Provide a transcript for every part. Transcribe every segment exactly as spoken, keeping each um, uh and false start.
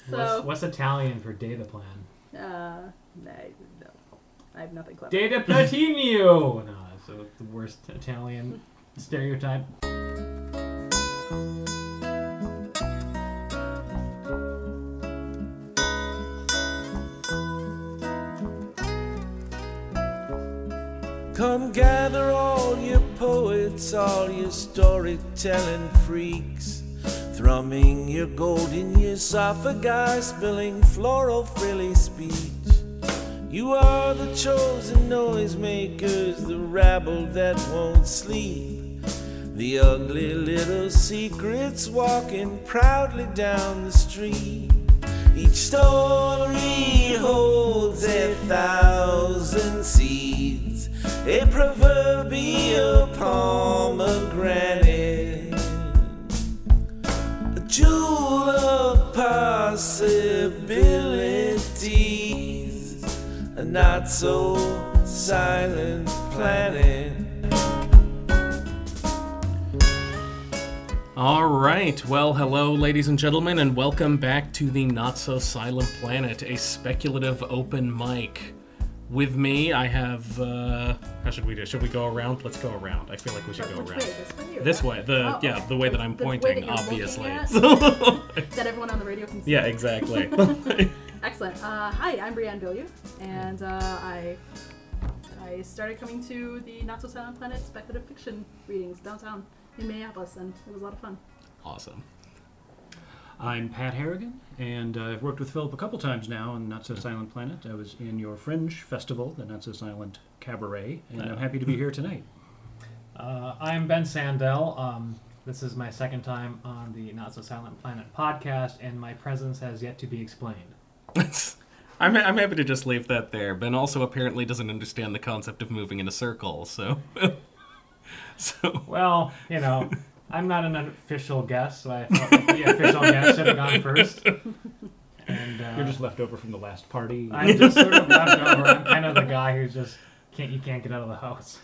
So, what's, what's Italian for data plan? Uh, I, no, I have nothing clever. Data platinio! No, that's the, the worst Italian stereotype. Come gather all your poets, all your storytelling freaks, thrumming your gold in your esophagi, spilling floral frilly speech. You are the chosen noisemakers, the rabble that won't sleep, the ugly little secrets walking proudly down the street. Each story holds a thousand seeds, a proverbial pomegranate, a jewel of possibilities, a not-so-silent planet. All right. Well, hello, ladies and gentlemen, and welcome back to the Not So Silent Planet, a speculative open mic. With me, I have. Uh, how should we do? Should we go around? Let's go around. I feel like we should go Which around. way? This way? Or This that way. The Oh, yeah, okay. the way that I'm The way pointing, that you're obviously. looking at? That everyone on the radio can see. Yeah, exactly. Excellent. Uh, hi, I'm Brianne Beaulieu, and uh, I I started coming to the Not So Silent Planet speculative fiction readings downtown in Minneapolis, and it was a lot of fun. Awesome. I'm Pat Harrigan, and uh, I've worked with Philip a couple times now on Not So Silent Planet. I was in your Fringe Festival, the Not So Silent Cabaret, and I'm happy to be here tonight. Uh, I'm Ben Sandell. Um, this is my second time on the Not So Silent Planet podcast, and my presence has yet to be explained. I'm I'm happy to just leave that there. Ben also apparently doesn't understand the concept of moving in a circle, so. so. Well, you know, I'm not an official guest, so I felt like the official guest should have gone first. And uh, You're just left over from the last party. I'm just sort of left over. I'm kind of the guy who just can't. You can't get out of the house.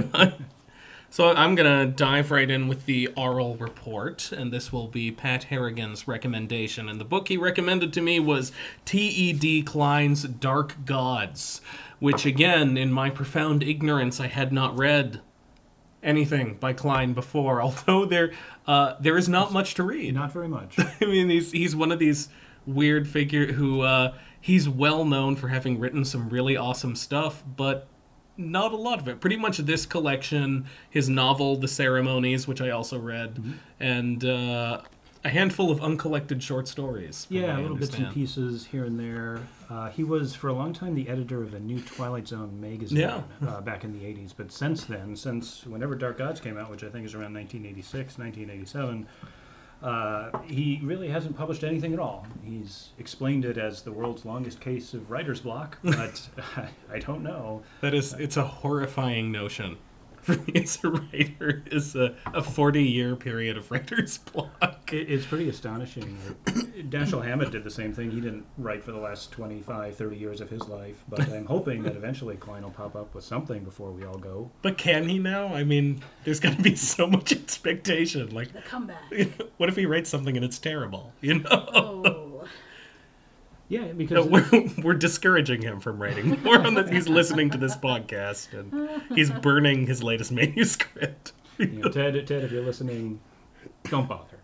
So I'm going to dive right in with the oral report, and this will be Pat Harrigan's recommendation. And the book he recommended to me was T E D Klein's Dark Gods, which, again, in my profound ignorance, I had not read anything by Klein before, although there uh, there is not much to read. Not very much. I mean, he's, he's one of these weird figure who, uh, he's well known for having written some really awesome stuff, but not a lot of it. Pretty much this collection, his novel, The Ceremonies, which I also read, mm-hmm. and uh, a handful of uncollected short stories. Yeah, little bits and pieces here and there. Uh, he was, for a long time, the editor of a new Twilight Zone magazine yeah. uh, back in the eighties. But since then, since whenever Dark Gods came out, which I think is around nineteen eighty-six, nineteen eighty-seven, Uh, he really hasn't published anything at all. He's explained it as the world's longest case of writer's block, but I, I don't know. That is, it's a horrifying notion for me as a writer, is a, a forty-year period of writer's block. It, it's pretty astonishing. Dashiell Hammett did the same thing. He didn't write for the last twenty-five, thirty years of his life, but I'm hoping that eventually Klein will pop up with something before we all go. But can he now? I mean, there's got to be so much expectation. Like, the comeback. What if he writes something and it's terrible? You know? Oh. Yeah, because... No, we're, we're discouraging him from writing more on that. He's listening to this podcast, and he's burning his latest manuscript. You know, Ted, Ted, if you're listening, don't bother.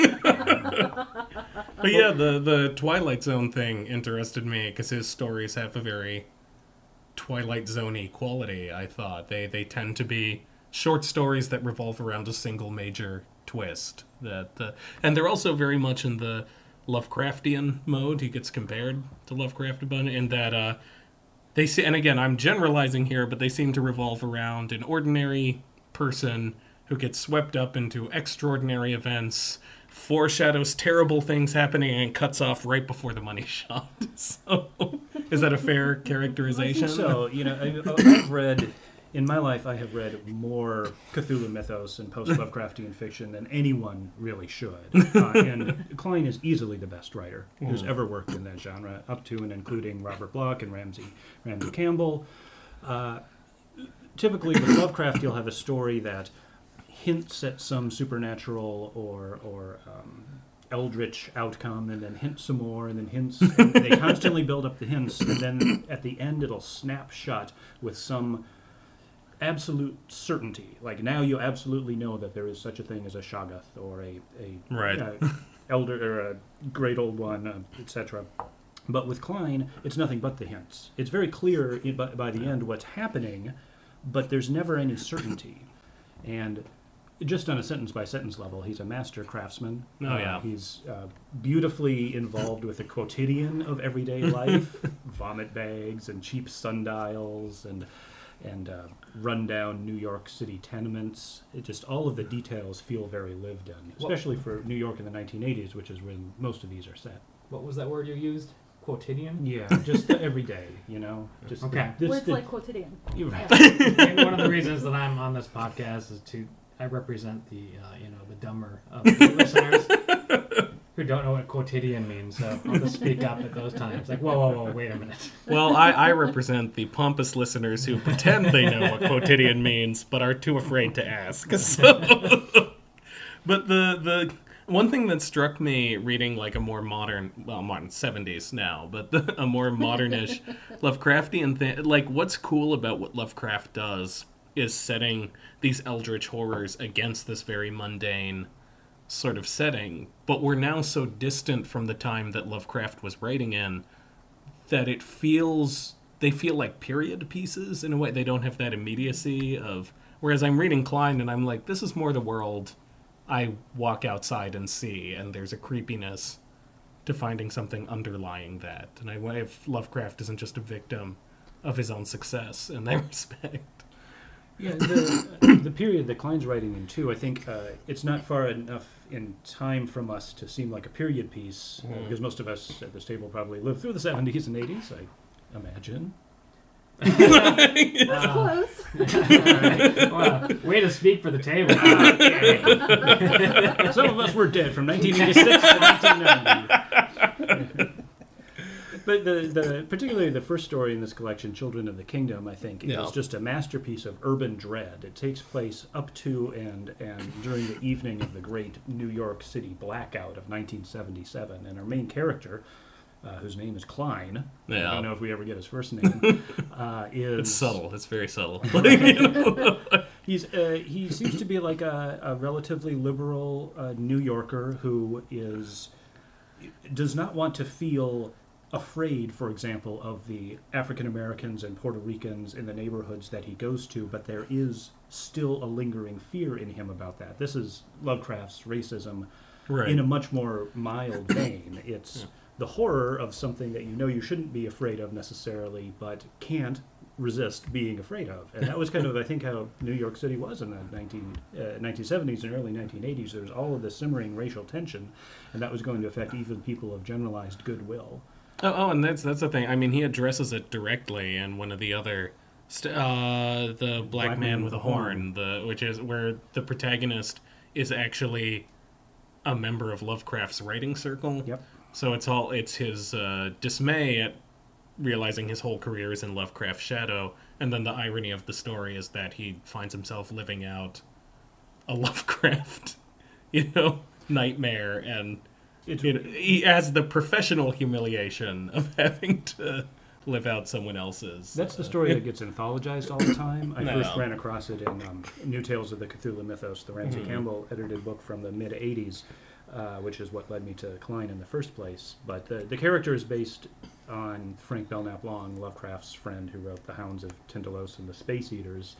But yeah, the, the Twilight Zone thing interested me because his stories have a very Twilight Zone-y quality, I thought. They they tend to be short stories that revolve around a single major twist. That uh, and they're also very much in the Lovecraftian mode. He gets compared to Lovecraft in that uh, they see, and again, I'm generalizing here, but they seem to revolve around an ordinary person who gets swept up into extraordinary events, foreshadows terrible things happening, and cuts off right before the money shot. So, is that a fair characterization? I think so. You know, I, I've read, in my life, I have read more Cthulhu mythos and post-Lovecraftian fiction than anyone really should. Uh, and Klein is easily the best writer who's ever worked in that genre, up to and including Robert Bloch and Ramsey, Ramsey Campbell. Uh, typically, with Lovecraft, you'll have a story that hints at some supernatural or or um, eldritch outcome, and then hint some more, and then hints. And they constantly build up the hints, and then at the end it'll snap shut with some absolute certainty. Like now you absolutely know that there is such a thing as a Shoggoth or a, a Right. uh, elder or a great old one, uh, et cetera. But with Klein, it's nothing but the hints. It's very clear in, by, by the end what's happening, but there's never any certainty. And just on a sentence-by-sentence level, he's a master craftsman. Oh, Uh, yeah. He's uh, beautifully involved with the quotidian of everyday life, vomit bags and cheap sundials and and uh, rundown New York City tenements. It just, all of the details feel very lived in, especially for New York in the nineteen eighties, which is when most of these are set. What was that word you used? Quotidian? Yeah, just the everyday, you know? Just Okay. the- this- Words the- like quotidian. you're right. And one of the reasons that I'm on this podcast is to I represent the uh, you know the dumber of the listeners who don't know what quotidian means. So I'll just speak up at those times. Like, whoa, whoa, whoa, wait a minute. Well, I, I represent the pompous listeners who pretend they know what quotidian means, but are too afraid to ask. So, but the the one thing that struck me reading like a more modern, well, modern seventies now, but the, a more modernish Lovecraftian thing, like what's cool about what Lovecraft does is setting these eldritch horrors against this very mundane sort of setting, but we're now so distant from the time that Lovecraft was writing in that it feels they feel like period pieces in a way. They don't have that immediacy of, whereas I'm reading Klein and I'm like, this is more the world I walk outside and see, and there's a creepiness to finding something underlying that. And I wonder if Lovecraft isn't just a victim of his own success in that respect. Yeah, the, the period that Klein's writing in, too, I think uh, it's not far enough in time from us to seem like a period piece, uh, because most of us at this table probably lived through the seventies and eighties, I imagine. That's Uh, close. Well, way to speak for the table. Uh, Some of us were dead from nineteen eighty-six to nineteen ninety. But the, the particularly the first story in this collection, Children of the Kingdom, I think, Yeah. is just a masterpiece of urban dread. It takes place up to and, and during the evening of the great New York City blackout of nineteen seventy-seven. And our main character, uh, whose name is Klein, I Yeah. don't know if we ever get his first name, uh, is... It's subtle. It's very subtle. He's uh, he seems to be like a, a relatively liberal uh, New Yorker who is does not want to feel afraid, for example, of the African Americans and Puerto Ricans in the neighborhoods that he goes to, but there is still a lingering fear in him about that. This is Lovecraft's racism Right. in a much more mild vein. It's Yeah. the horror of something that you know you shouldn't be afraid of necessarily, but can't resist being afraid of. And that was kind of, I think, how New York City was in the nineteen, uh, nineteen seventies and early nineteen eighties. There was all of this simmering racial tension, and that was going to affect even people of generalized goodwill. Oh, oh, and that's that's the thing. I mean, he addresses it directly in one of the other, st- uh, the Black, Man with a Horn, the which is where the protagonist is actually a member of Lovecraft's writing circle. Yep. So it's all it's his uh, dismay at realizing his whole career is in Lovecraft's shadow, and then the irony of the story is that he finds himself living out a Lovecraft, you know, nightmare, and It's you know, he has the professional humiliation of having to live out someone else's. That's the uh, story that gets anthologized all the time. I No. first ran across it in um, New Tales of the Cthulhu Mythos, the Ramsey Campbell edited book from the mid-eighties, uh, which is what led me to Klein in the first place. But the, the character is based on Frank Belknap Long, Lovecraft's friend who wrote The Hounds of Tindalos and The Space Eaters.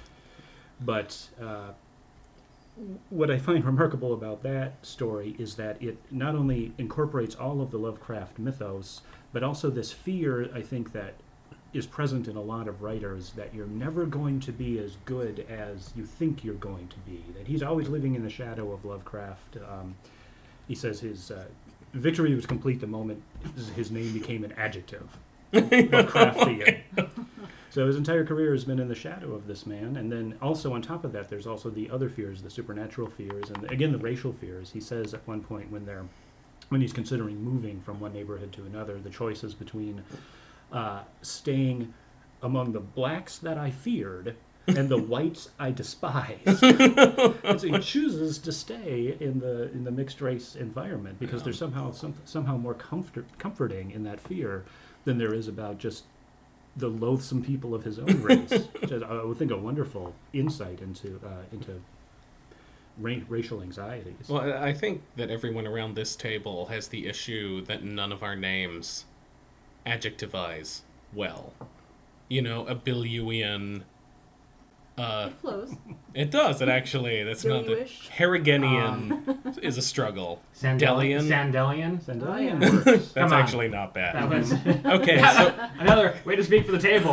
But uh, what I find remarkable about that story is that it not only incorporates all of the Lovecraft mythos, but also this fear, I think, that is present in a lot of writers, that you're never going to be as good as you think you're going to be. That he's always living in the shadow of Lovecraft. Um, he says his uh, victory was complete the moment his name became an adjective. Lovecraftian. So his entire career has been in the shadow of this man, and then also on top of that, there's also the other fears, the supernatural fears, and again the racial fears. He says at one point when they're when he's considering moving from one neighborhood to another, the choices between uh, staying among the blacks that I feared and the whites I despise. And so he chooses to stay in the in the mixed race environment because Yeah. there's somehow some, somehow more comfort, comforting in that fear than there is about just the loathsome people of his own race. Which is, I would think, a wonderful insight into uh, into ra- racial anxieties. Well, I I think that everyone around this table has the issue that none of our names adjectivize well. You know, a Billiouian. Uh, It flows. it does. It actually. That's not the Billy-wish. Harrogenian is a struggle. Sandel- Delian. Sandelian. Sandelian Oh, yeah. works. That's Come on. actually not That bad. was Okay, so another way to speak for the table.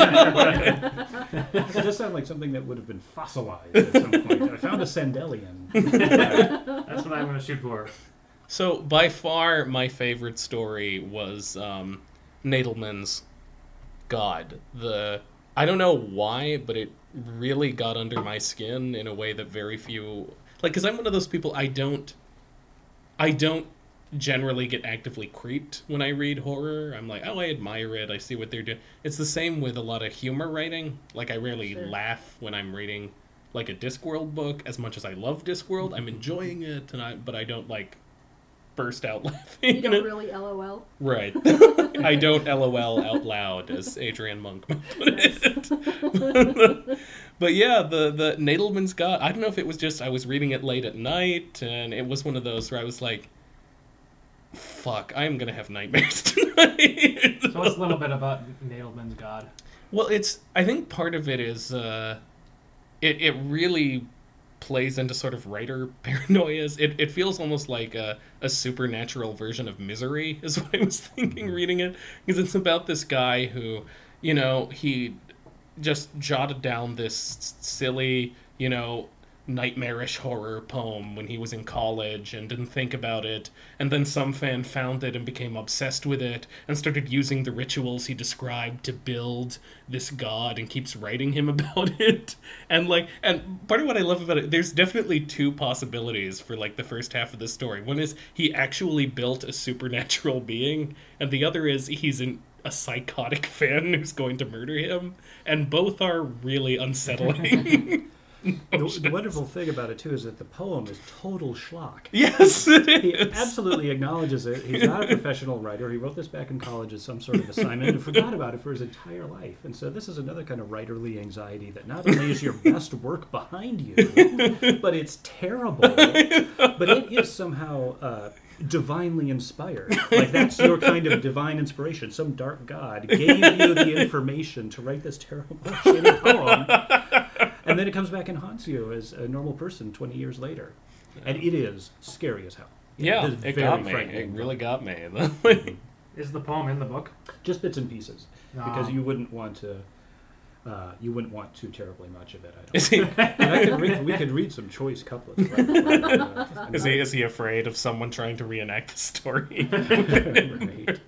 It does sound like something that would have been fossilized at some point. I found a Sandelian. That's what I'm going to shoot for. so by far my favorite story was um, Nadelman's God. The I don't know why, but it really got under my skin in a way that very few like. Because I'm one of those people. I don't. I don't generally get actively creeped when I read horror. I'm like, oh, I admire it. I see what they're doing. It's the same with a lot of humor writing. Like, I rarely Sure. laugh when I'm reading like a Discworld book. As much as I love Discworld, I'm enjoying it, and I but I don't like burst out laughing. You don't really LOL. Right. I don't LOL out loud, as Adrian Monk put it. But yeah, the, the Nadelman's God, I don't know if it was just I was reading it late at night, and it was one of those where I was like, fuck, I'm going to have nightmares tonight. So what's a little bit about Nadelman's God? Well, it's, I think part of it is, uh, it, it really plays into sort of writer paranoias. It it feels almost like a, a supernatural version of Misery, is what I was thinking reading it. Because it's about this guy who, you know, he just jotted down this silly, you know, nightmarish horror poem when he was in college and didn't think about it, and then some fan found it and became obsessed with it and started using the rituals he described to build this god and keeps writing him about it. And like, and part of what I love about it, there's definitely two possibilities for like the first half of the story. One is he actually built a supernatural being, and the other is he's an a psychotic fan who's going to murder him, and both are really unsettling. The, the wonderful thing about it, too, is that the poem is total schlock. Yes, it He is. absolutely acknowledges it. He's not a professional writer. He wrote this back in college as some sort of assignment and forgot about it for his entire life. And so this is another kind of writerly anxiety that not only is your best work behind you, but it's terrible. But it is somehow uh, divinely inspired. Like, that's your kind of divine inspiration. Some dark god gave you the information to write this terrible, shitty poem. And then it comes back and haunts you as a normal person twenty years later. And it is scary as hell. Yeah, is it very got me. frightening. It really got me. Is the poem in the book? Just bits and pieces. Because Oh. you wouldn't want to uh, you wouldn't want too terribly much of it, I don't Is he, think. And I could read, we could read some choice couplets. Right before, uh, is he is he afraid of someone trying to reenact the story? Right.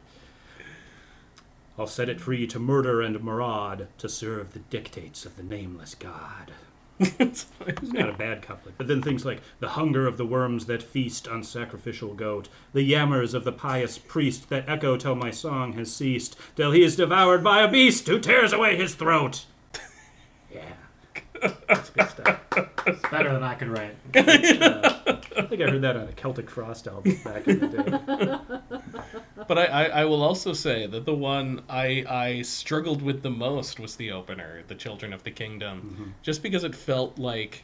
I'll set it free to murder and maraud, to serve the dictates of the nameless god. It's not a bad couplet. But then things like, the hunger of the worms that feast on sacrificial goat, the yammers of the pious priest that echo till my song has ceased, till he is devoured by a beast who tears away his throat. Yeah. That's good stuff. It's better than I could write. Uh, I think I heard that on a Celtic Frost album back in the day. But I, I, I will also say that the one I, I struggled with the most was the opener, The Children of the Kingdom. Mm-hmm. Just because it felt like...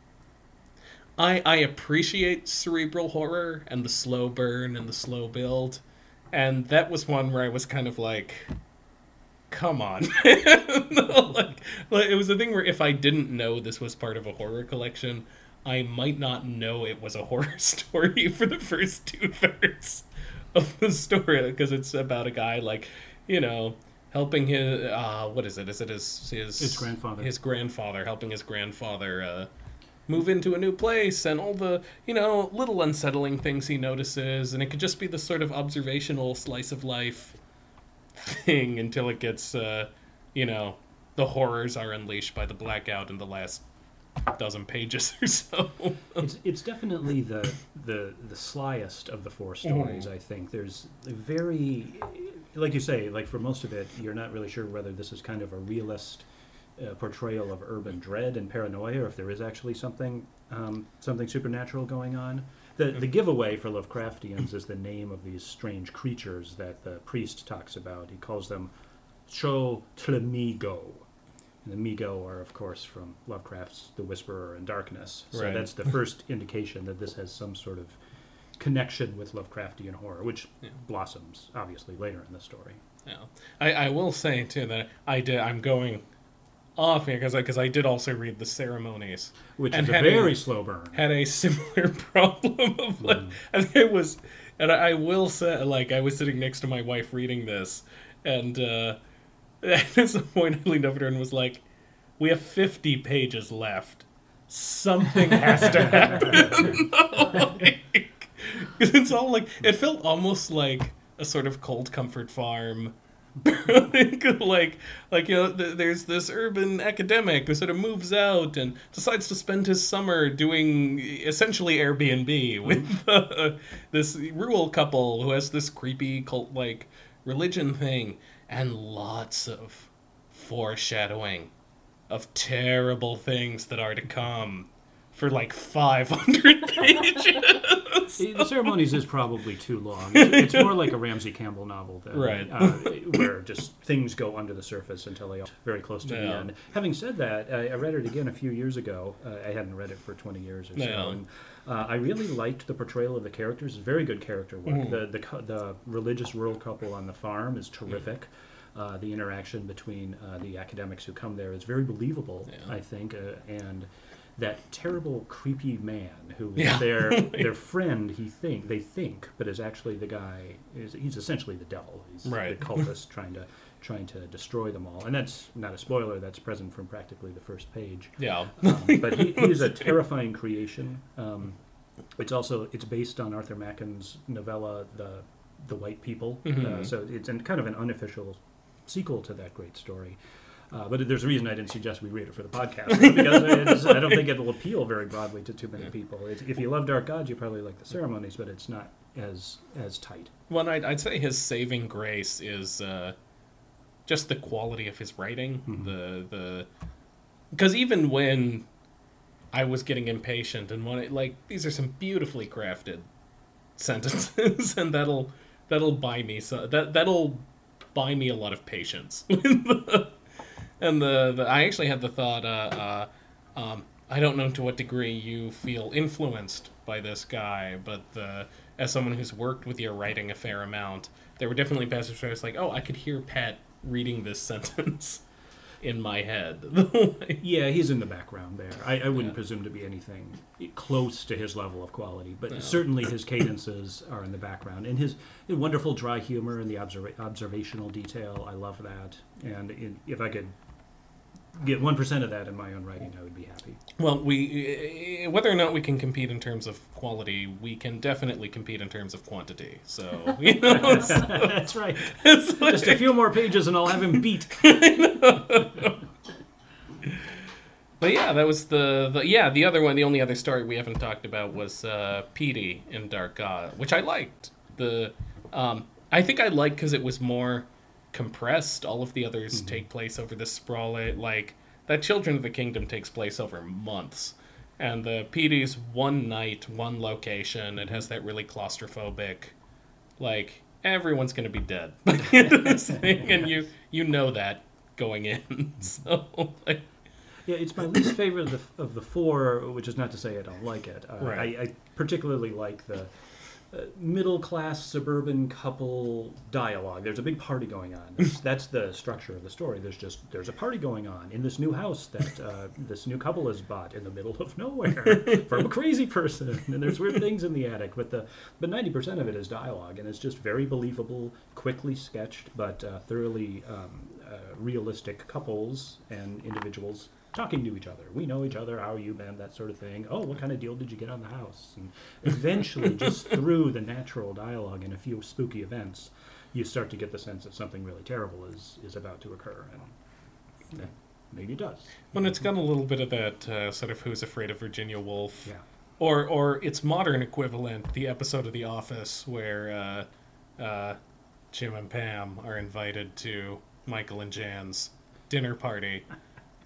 I, I appreciate cerebral horror and the slow burn and the slow build. And that was one where I was kind of like... Come on. like, like, it was a thing where if I didn't know this was part of a horror collection, I might not know it was a horror story for the first two-thirds of the story, because it's about a guy, like, you know, helping his, uh, what is it? Is it his... His, His grandfather. His grandfather, helping his grandfather uh, move into a new place, and all the, you know, little unsettling things he notices, and it could just be the sort of observational slice of life thing until it gets, uh, you know, the horrors are unleashed by the blackout in the last dozen pages or so. It's it's definitely the the the slyest of the four stories. Mm. I think there's a very, like you say, like for most of it, you're not really sure whether this is kind of a realist uh, portrayal of urban dread and paranoia, or if there is actually something um, something supernatural going on. The the giveaway for Lovecraftians is the name of these strange creatures that the priest talks about. He calls them Cho Tlemigo. And the Migo are, of course, from Lovecraft's The Whisperer and Darkness. So Right. that's the first indication that this has some sort of connection with Lovecraftian horror, which Yeah. blossoms, obviously, later in the story. Yeah. I, I will say, too, that I did, I'm going off here because I, 'cause I did also read The Ceremonies. Which And is a had a- very slow burn. Had a similar problem of, like, Mm. and it was, and I, I will say, like, I was sitting next to my wife reading this, and uh, at some point I leaned over to her and was like, we have fifty pages left. Something has to happen. Like, 'cause it's all like, it felt almost like a sort of Cold Comfort Farm. like, like you know, th- there's this urban academic who sort of moves out and decides to spend his summer doing essentially Airbnb with uh, this rural couple who has this creepy cult-like religion thing, and lots of foreshadowing of terrible things that are to come for like five hundred pages. The Ceremonies is probably too long. It's, it's more like a Ramsey Campbell novel, than, Right. uh, where just things go under the surface until they are very close to the Yeah. end. Having said that, I, I read it again a few years ago. Uh, I hadn't read it for twenty years or so. Yeah. And, uh, I really liked the portrayal of the characters. It's very good character work. Mm. The, the cou- the religious rural couple on the farm is terrific. Uh, the interaction between uh, the academics who come there is very believable, Yeah. I think, uh, and that terrible, creepy man who is Yeah. their their friend. He think they think, but is actually the guy. Is he's essentially the devil. He's Right. the cultist trying to trying to destroy them all. And that's not a spoiler. That's present from practically the first page. Yeah. Um, but he, he's a terrifying creation. Um, it's also it's based on Arthur Macken's novella, the the White People. Uh, Mhm. so it's an, kind of an unofficial sequel to that great story. Uh, but there's a reason I didn't suggest we read it for the podcast, because it's, I don't think it'll appeal very broadly to too many people. It's, if you love Dark Gods, you probably like The Ceremonies, but it's not as as tight. Well, I'd, I'd say his saving grace is uh, just the quality of his writing. Mhm. The the because even when I was getting impatient and wanted, like, these are some beautifully crafted sentences, and that'll that'll buy me so that that'll buy me a lot of patience. And the, the I actually had the thought, uh, uh, um, I don't know to what degree you feel influenced by this guy, but uh, as someone who's worked with your writing a fair amount, there were definitely passages where I was like, oh, I could hear Pat reading this sentence in my head. Yeah, he's in the background there. I, I wouldn't Yeah. presume to be anything close to his level of quality, but No. certainly his cadences are in the background. And his, his wonderful dry humor and the observa- observational detail, I love that. And in, if I could get one percent of that in my own writing, I would be happy. Well, we whether or not we can compete in terms of quality, we can definitely compete in terms of quantity. So, you know, so That's right. it's like- Just a few more pages and I'll have him beat. But yeah, that was the, the yeah the other one. The only other story we haven't talked about was uh, Petey in Dark God, which I liked. The um, I think I liked because it was more compressed. All of the others Mm-hmm. take place over this sprawling, like that Children of the Kingdom takes place over months, and the Petey's one night, one location. It has that really claustrophobic, like everyone's gonna be dead this thing, and you you know that going in. So like. Yeah, it's my least favorite of the, of the four, which is not to say I don't like it. Uh, Right. I, I particularly like the uh, middle-class suburban couple dialogue. There's a big party going on. That's, that's the structure of the story. There's just there's a party going on in this new house that uh, this new couple has bought in the middle of nowhere from a crazy person, and there's weird things in the attic. But the but ninety percent of it is dialogue, and it's just very believable, quickly sketched, but uh, thoroughly um, uh, realistic couples and individuals talking to each other. We know each other. How are you, man? That sort of thing. Oh, what kind of deal did you get on the house? And eventually, just through the natural dialogue and a few spooky events, you start to get the sense that something really terrible is, is about to occur. And yeah, maybe it does. When it's got a little bit of that uh, sort of Who's Afraid of Virginia Woolf, Yeah. or or its modern equivalent, the episode of The Office where uh, uh, Jim and Pam are invited to Michael and Jan's dinner party,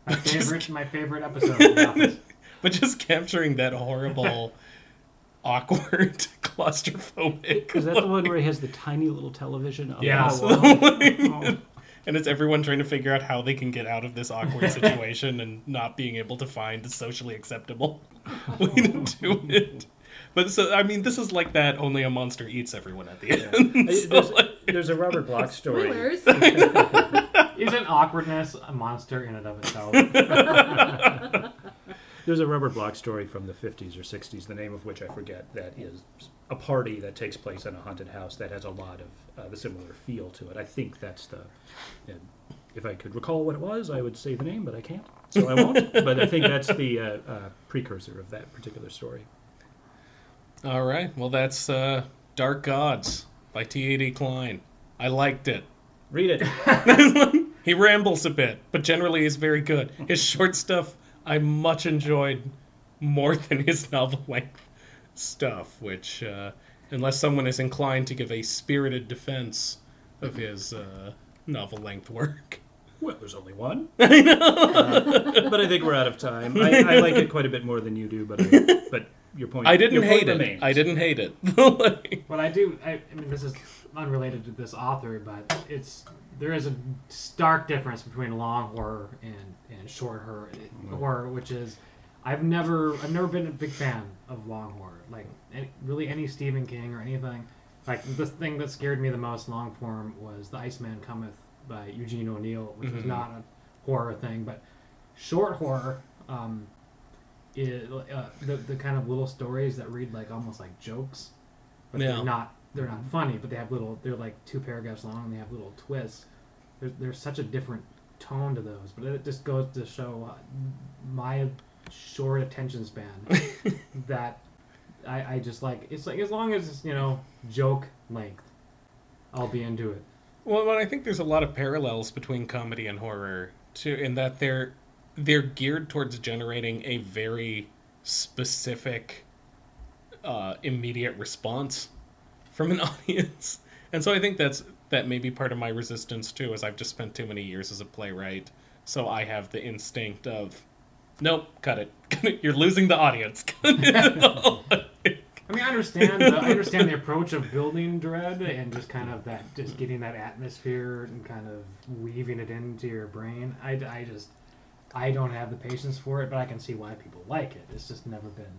My favorite, my favorite episode of The Office. But just capturing that horrible, awkward, claustrophobic. Is that the one where he has the tiny little television? On Yeah. the wall? Oh. And it's everyone trying to figure out how they can get out of this awkward situation and not being able to find a socially acceptable way to do it. But so, I mean, this is like that, only a monster eats everyone at the end. I- So, there's, like- there's a Robert Bloch story. Spoilers. Isn't awkwardness a monster in and of itself? There's a Robert Bloch story from the fifties or sixties, the name of which I forget, that is a party that takes place in a haunted house that has a lot of uh, the similar feel to it. I think that's the... uh, if I could recall what it was, I would say the name, but I can't, so I won't. But I think that's the uh, uh, precursor of that particular story. All right. Well, that's uh, Dark Gods by T A D Klein. I liked it. Read it. He rambles a bit, but generally is very good. His short stuff I much enjoyed more than his novel-length stuff, which, uh, unless someone is inclined to give a spirited defense of his uh, novel-length work. Well, there's only one. I know. Uh, but I think we're out of time. I, I like it quite a bit more than you do, but I, but your point. I didn't your point hate it. remains. I didn't hate it. Like, What I do, I, I mean, this is unrelated to this author, but it's there is a stark difference between long horror and, and short horror, horror, which is I've never I've never been a big fan of long horror, like any, really any Stephen King or anything. Like the thing that scared me the most long form was The Iceman Cometh by Eugene O'Neill, which was Mhm. not a horror thing, but short horror. Um, is, uh, the the kind of little stories that read like almost like jokes, but Yeah. they're not they're not funny, but they have little they're like two paragraphs long and they have little twists. There's there's such a different tone to those, but it just goes to show uh, my short attention span that I, I just like it's like as long as it's, you know, joke length, I'll be into it. well, well, I think there's a lot of parallels between comedy and horror too, in that they're they're geared towards generating a very specific, uh, immediate response from an audience, and so I think that's that may be part of my resistance too, is I've just spent too many years as a playwright, so I have the instinct of, nope, cut it, you're losing the audience. I mean, I understand the, I understand the approach of building dread and just kind of that, just getting that atmosphere and kind of weaving it into your brain. I, I just, I don't have the patience for it, but I can see why people like it. It's just never been.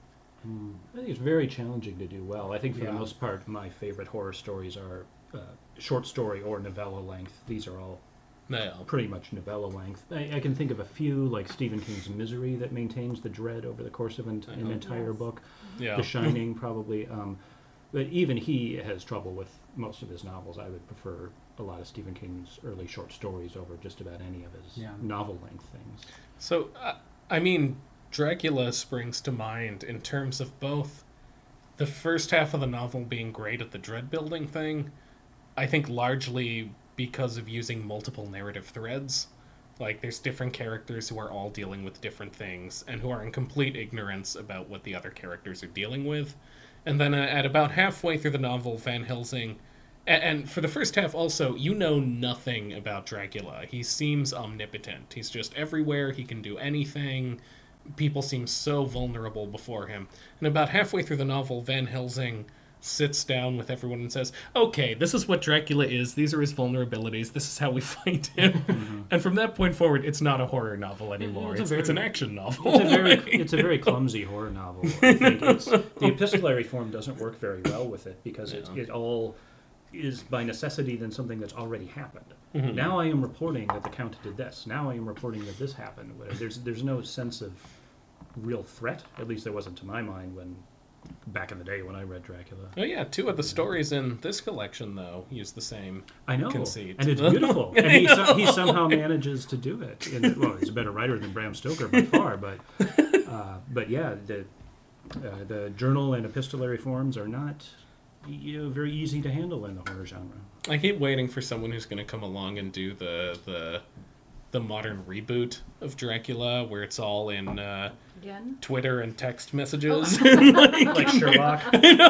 Hmm. I think it's very challenging to do well. I think for Yeah. the most part, my favorite horror stories are uh, short story or novella length. These are all No. pretty much novella length. I, I can think of a few, like Stephen King's Misery, that maintains the dread over the course of an, an Uh-huh. entire Yes. book. Yeah. The Shining, probably. Um, but even he has trouble with most of his novels. I would prefer a lot of Stephen King's early short stories over just about any of his Yeah. novel-length things. So, uh, I mean, Dracula springs to mind in terms of both the first half of the novel being great at the dread building thing, I think largely because of using multiple narrative threads. Like, there's different characters who are all dealing with different things and who are in complete ignorance about what the other characters are dealing with. And then uh, at about halfway through the novel, Van Helsing... a- And for the first half also, you know nothing about Dracula. He seems omnipotent. He's just everywhere. He can do anything. People seem so vulnerable before him. And about halfway through the novel, Van Helsing sits down with everyone and says, okay, this is what Dracula is. These are his vulnerabilities. This is how we fight him. Mm-hmm. And from that point forward, it's not a horror novel anymore. It's a It's, very- it's an action novel. It's a very, it's a very clumsy horror novel. I think it's, the epistolary form doesn't work very well with it because it, Yeah. it all is by necessity then something that's already happened. Mhm. Now I am reporting that the Count did this. Now I am reporting that this happened. There's there's no sense of real threat. At least there wasn't to my mind when back in the day when I read Dracula. Oh yeah, two of the stories in this collection, though, use the same I know, conceit. and it's beautiful. And he, so, he somehow manages to do it. In, well, he's a better writer than Bram Stoker by far, but uh, but yeah, the uh, the journal and epistolary forms are not you know, very easy to handle in the horror genre. I keep waiting for someone who's going to come along and do the the the modern reboot of Dracula, where it's all in uh, Again? Twitter and text messages. Like Sherlock.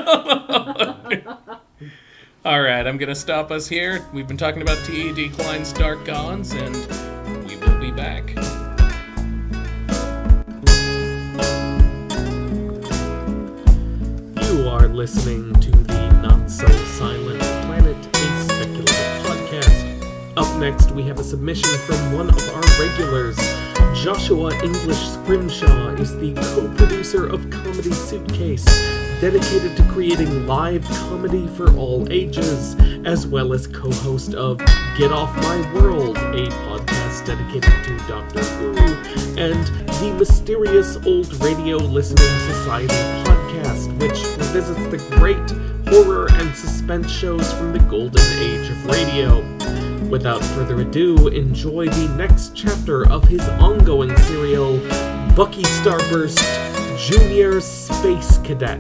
All right, I'm going to stop us here. We've been talking about T E D Klein's Dark Gods, and we will be back. listening to the Not So Silent Planet, a Speculative podcast. Up next, we have a submission from one of our regulars. Joshua English Scrimshaw is the co-producer of Comedy Suitcase, dedicated to creating live comedy for all ages, as well as co-host of Get Off My World, a podcast dedicated to Doctor Who, and the Mysterious Old Radio Listening Society podcast, which revisits the great horror and suspense shows from the golden age of radio. Without further ado, enjoy the next chapter of his ongoing serial, Bucky Starburst, Junior Space Cadet.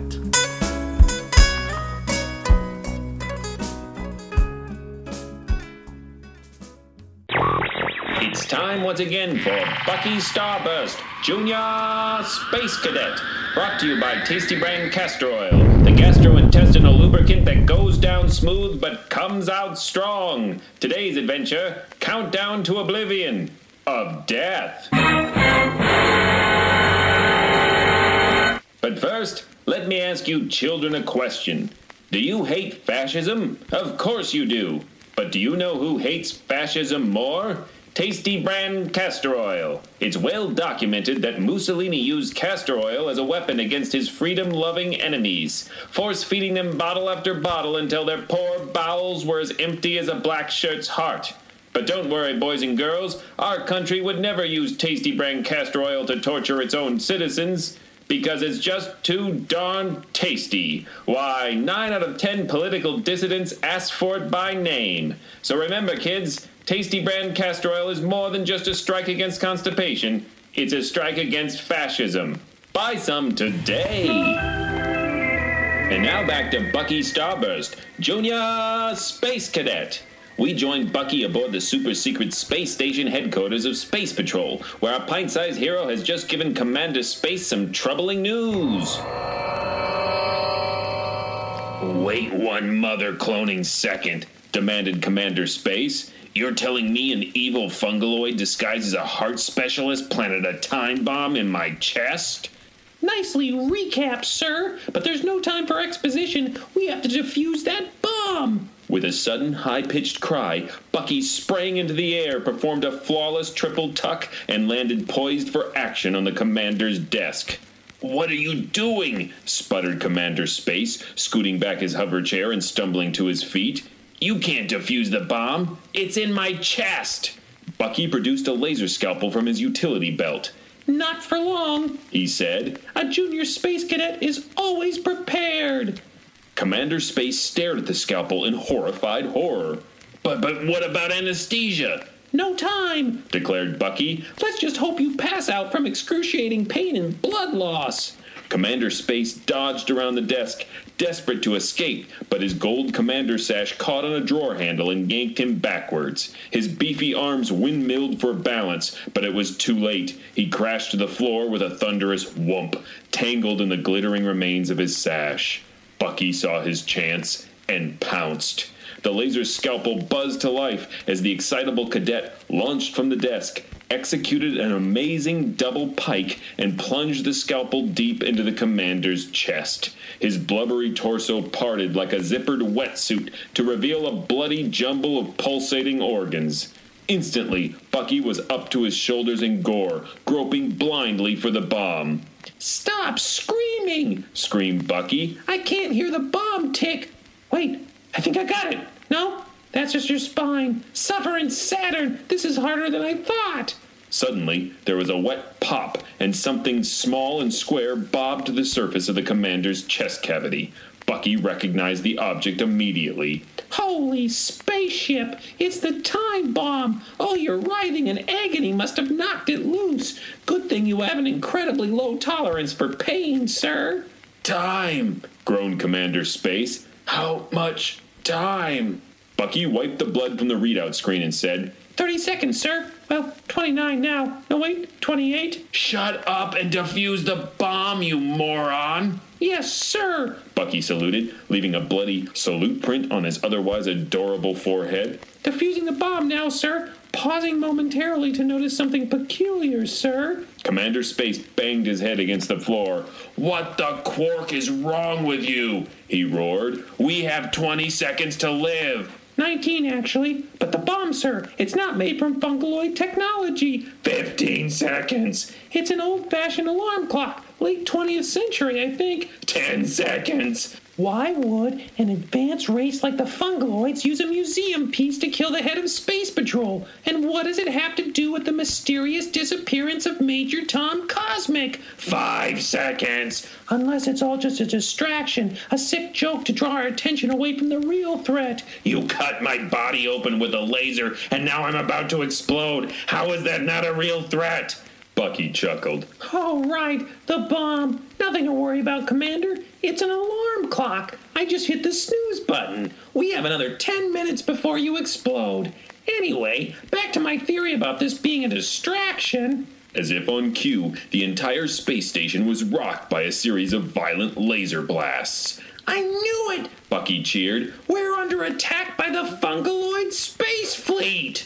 It's time once again for Bucky Starburst, Junior Space Cadet, brought to you by Tasty Brand Castor Oil, the gastrointestinal lubricant that goes down smooth but comes out strong. Today's adventure, Countdown to Oblivion of Death. But first, let me ask you children a question. Do you hate fascism? Of course you do. But do you know who hates fascism more? Tasty Brand Castor Oil. It's well documented that Mussolini used castor oil as a weapon against his freedom-loving enemies, force-feeding them bottle after bottle until their poor bowels were as empty as a black shirt's heart. But don't worry, boys and girls, our country would never use Tasty Brand Castor Oil to torture its own citizens, because it's just too darn tasty. Why, nine out of ten political dissidents ask for it by name. So remember, kids, Tasty Brand Castor Oil is more than just a strike against constipation. It's a strike against fascism. Buy some today. And now back to Bucky Starburst, Junior Space Cadet. We joined Bucky aboard the super-secret space station headquarters of Space Patrol, where our pint-sized hero has just given Commander Space some troubling news. Wait one mother-cloning second, demanded Commander Space. You're telling me an evil fungaloid disguised as a heart specialist planted a time bomb in my chest? Nicely recapped, sir, but there's no time for exposition. We have to defuse that bomb. With a sudden, high-pitched cry, Bucky sprang into the air, performed a flawless triple tuck, and landed poised for action on the commander's desk. What are you doing? Sputtered Commander Space, scooting back his hover chair and stumbling to his feet. You can't defuse the bomb. It's in my chest. Bucky produced a laser scalpel from his utility belt. Not for long, he said. A junior space cadet is always prepared. Commander Space stared at the scalpel in horrified horror. But, but what about anesthesia? No time, declared Bucky. Let's just hope you pass out from excruciating pain and blood loss. Commander Space dodged around the desk, desperate to escape, but his gold commander sash caught on a drawer handle and yanked him backwards. His beefy arms windmilled for balance, but it was too late. He crashed to the floor with a thunderous whomp, tangled in the glittering remains of his sash. Bucky saw his chance and pounced. The laser scalpel buzzed to life as the excitable cadet launched from the desk, executed an amazing double pike, and plunged the scalpel deep into the commander's chest. His blubbery torso parted like a zippered wetsuit to reveal a bloody jumble of pulsating organs. Instantly, Bucky was up to his shoulders in gore, groping blindly for the bomb. Stop screaming! Screamed Bucky. I can't hear the bomb tick. Wait, I think I got it. No? That's just your spine. Suffer in Saturn. This is harder than I thought. Suddenly, there was a wet pop, and something small and square bobbed to the surface of the commander's chest cavity. Bucky recognized the object immediately. Holy spaceship! It's the time bomb! Oh, your writhing and agony must have knocked it loose. Good thing you have an incredibly low tolerance for pain, sir. Time! Groaned Commander Space. How much time? Bucky wiped the blood from the readout screen and said, Thirty seconds, sir. Well, twenty-nine now. No, wait, twenty-eight. Shut up and defuse the bomb, you moron. Yes, sir, Bucky saluted, leaving a bloody salute print on his otherwise adorable forehead. Defusing the bomb now, sir. pausing momentarily to notice something peculiar, sir. Commander Space banged his head against the floor. What the quark is wrong with you? He roared. We have twenty seconds to live. Nineteen, actually. But the bomb, sir, it's not made from Fungaloid technology. Fifteen seconds. It's an old-fashioned alarm clock. Late twentieth century, I think. Ten seconds. Why would an advanced race like the Fungaloids use a museum piece to kill the head of Space Patrol? And what does it have to do with the mysterious disappearance of Major Tom Cosmic? Five seconds. Unless it's all just a distraction, a sick joke to draw our attention away from the real threat. You cut my body open with a laser, and now I'm about to explode. How is that not a real threat? Bucky chuckled. Oh, right, the bomb. Nothing to worry about, Commander. It's an alarm clock. I just hit the snooze button. We have another ten minutes before you explode. Anyway, back to my theory about this being a distraction. As if on cue, the entire space station was rocked by a series of violent laser blasts. I knew it! Bucky cheered. We're under attack by the Fungaloid Space Fleet!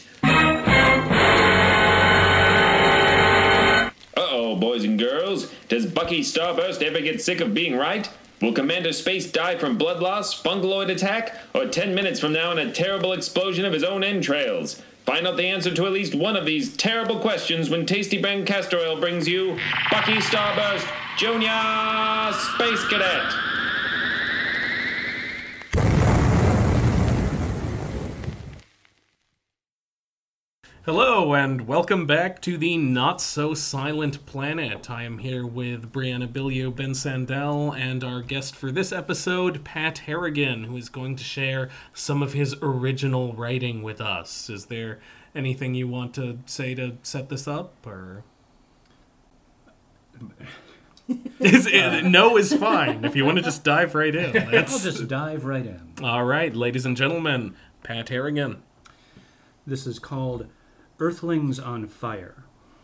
Uh-oh, boys and girls. Does Bucky Starburst ever get sick of being right? Will Commander Space die from blood loss, Fungaloid attack, or ten minutes from now in a terrible explosion of his own entrails? Find out the answer to at least one of these terrible questions when Tasty Brain Castor Oil brings you Bucky Starburst, Junior Space Cadet. Hello, and welcome back to the Not-So-Silent Planet. I am here with Brianna Billio, Ben Sandell, and our guest for this episode, Pat Harrigan, who is going to share some of his original writing with us. Is there anything you want to say to set this up, or...? is it, no is fine. If you want to just dive right in. That's... I'll just dive right in. All right, ladies and gentlemen, Pat Harrigan. This is called Earthlings on Fire.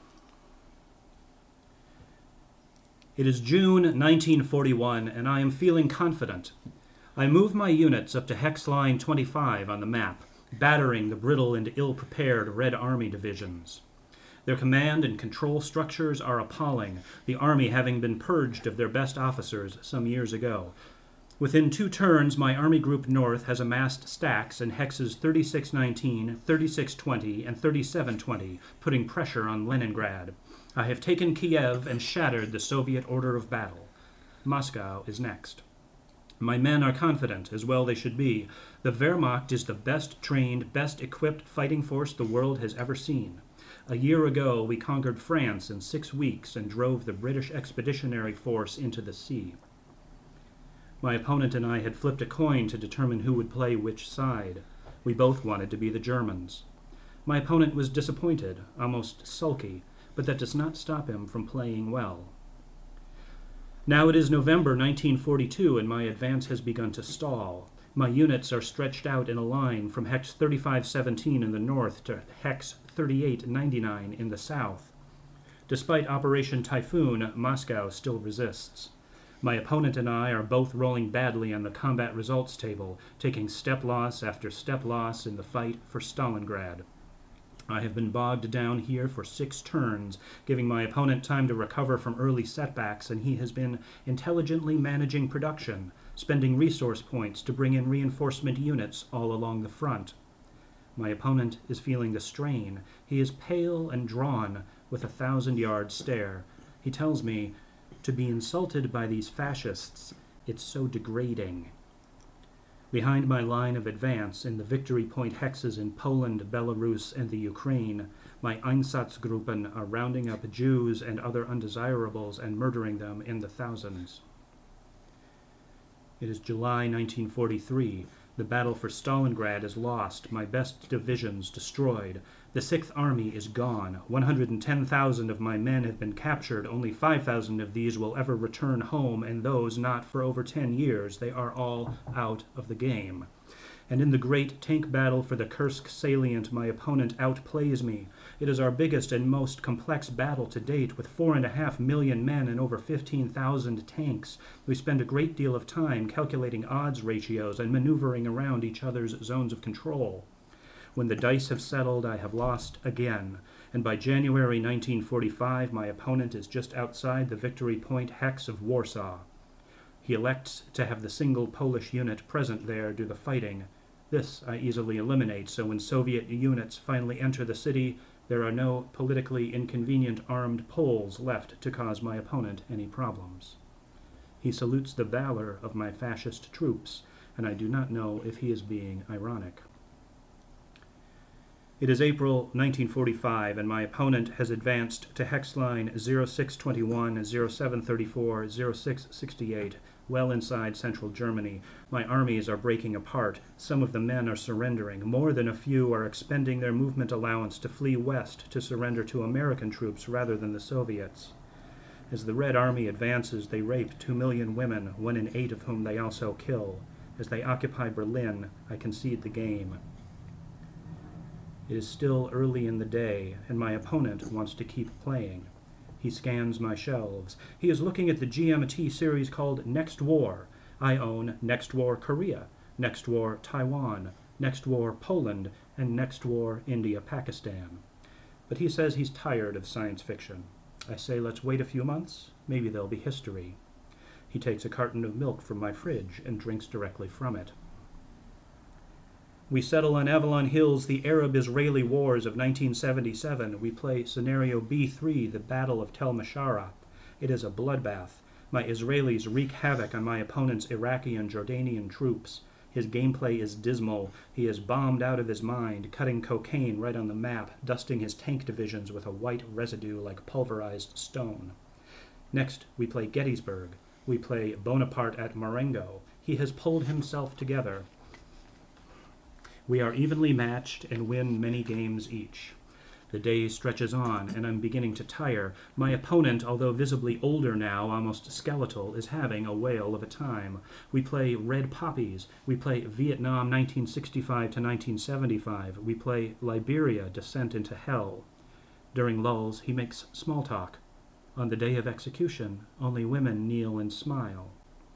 It is June nineteen forty-one, and I am feeling confident. I move my units up to Hex Line twenty-five on the map, battering the brittle and ill-prepared Red Army divisions. Their command and control structures are appalling, the Army having been purged of their best officers some years ago. Within two turns, my Army Group North has amassed stacks in hexes thirty-six nineteen, thirty-six twenty, and thirty-seven twenty, putting pressure on Leningrad. I have taken Kiev and shattered the Soviet order of battle. Moscow is next. My men are confident, as well they should be. The Wehrmacht is the best trained, best equipped fighting force the world has ever seen. A year ago, we conquered France in six weeks and drove the British Expeditionary Force into the sea. My opponent and I had flipped a coin to determine who would play which side. We both wanted to be the Germans. My opponent was disappointed, almost sulky, but that does not stop him from playing well. Now it is November nineteen forty-two, and my advance has begun to stall. My units are stretched out in a line from Hex thirty-five seventeen in the north to Hex thirty-eight ninety-nine in the south. Despite Operation Typhoon, Moscow still resists. My opponent and I are both rolling badly on the combat results table, taking step loss after step loss in the fight for Stalingrad. I have been bogged down here for six turns, giving my opponent time to recover from early setbacks, and he has been intelligently managing production, spending resource points to bring in reinforcement units all along the front. My opponent is feeling the strain. He is pale and drawn, with a thousand-yard stare. He tells me, to be insulted by these fascists, it's so degrading. Behind my line of advance, in the victory point hexes in Poland, Belarus, and the Ukraine, my Einsatzgruppen are rounding up Jews and other undesirables and murdering them in the thousands. It is July nineteen forty-three. The battle for Stalingrad is lost, my best divisions destroyed. The Sixth Army is gone. one hundred ten thousand of my men have been captured. Only five thousand of these will ever return home, and those not for over ten years. They are all out of the game. And in the great tank battle for the Kursk salient, my opponent outplays me. It is our biggest and most complex battle to date, with four and a half million men and over fifteen thousand tanks. We spend a great deal of time calculating odds ratios and maneuvering around each other's zones of control. When the dice have settled, I have lost again, and by January nineteen forty-five, my opponent is just outside the Victory Point hex of Warsaw. He elects to have the single Polish unit present there do the fighting. This I easily eliminate, so when Soviet units finally enter the city, there are no politically inconvenient armed Poles left to cause my opponent any problems. He salutes the valor of my fascist troops, and I do not know if he is being ironic. It is April nineteen forty-five, and my opponent has advanced to hex line zero six twenty-one, zero seven thirty-four, zero six sixty-eight, well inside central Germany. My armies are breaking apart. Some of the men are surrendering. More than a few are expending their movement allowance to flee west to surrender to American troops rather than the Soviets. As the Red Army advances, they rape two million women, one in eight of whom they also kill. As they occupy Berlin, I concede the game. It is still early in the day, and my opponent wants to keep playing. He scans my shelves. He is looking at the G M T series called Next War. I own Next War Korea, Next War Taiwan, Next War Poland, and Next War India-Pakistan. But he says he's tired of science fiction. I say let's wait a few months. Maybe there'll be history. He takes a carton of milk from my fridge and drinks directly from it. We settle on Avalon Hills the Arab-Israeli Wars of nineteen seventy-seven. We play Scenario B three, the Battle of Tel Mashara. It is a bloodbath. My Israelis wreak havoc on my opponent's Iraqi and Jordanian troops. His gameplay is dismal. He is bombed out of his mind, cutting cocaine right on the map, dusting his tank divisions with a white residue like pulverized stone. Next, we play Gettysburg. We play Bonaparte at Marengo. He has pulled himself together. We are evenly matched and win many games each. The day stretches on, and I'm beginning to tire. My opponent, although visibly older now, almost skeletal, is having a whale of a time. We play Red Poppies. We play Vietnam nineteen sixty-five to nineteen seventy-five. We play Liberia Descent into Hell. During lulls, he makes small talk. On the day of execution, only women kneel and smile.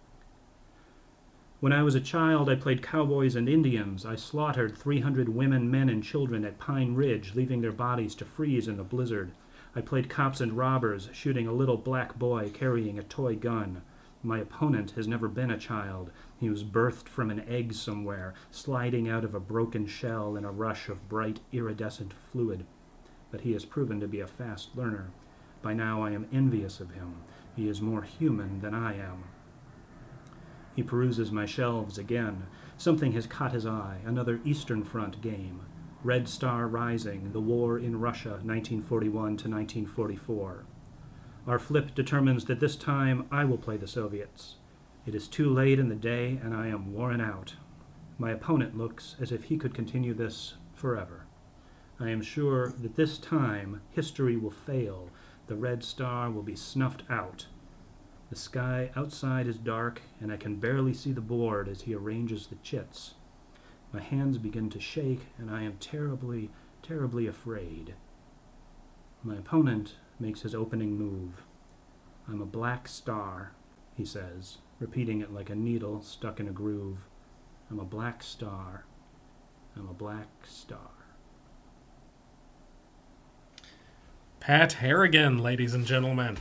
When I was a child, I played cowboys and Indians. I slaughtered three hundred women, men, and children at Pine Ridge, leaving their bodies to freeze in the blizzard. I played cops and robbers, shooting a little black boy carrying a toy gun. My opponent has never been a child. He was birthed from an egg somewhere, sliding out of a broken shell in a rush of bright, iridescent fluid. But he has proven to be a fast learner. By now I am envious of him. He is more human than I am. He peruses my shelves again. Something has caught his eye, another Eastern Front game. Red Star Rising, the War in Russia, nineteen forty-one to nineteen forty-four. Our flip determines that this time I will play the Soviets. It is too late in the day, and I am worn out. My opponent looks as if he could continue this forever. I am sure that this time history will fail. The Red Star will be snuffed out. The sky outside is dark, and I can barely see the board as he arranges the chits. My hands begin to shake, and I am terribly, terribly afraid. My opponent makes his opening move. I'm a black star, he says, repeating it like a needle stuck in a groove. I'm a black star. I'm a black star. Pat Harrigan, ladies and gentlemen.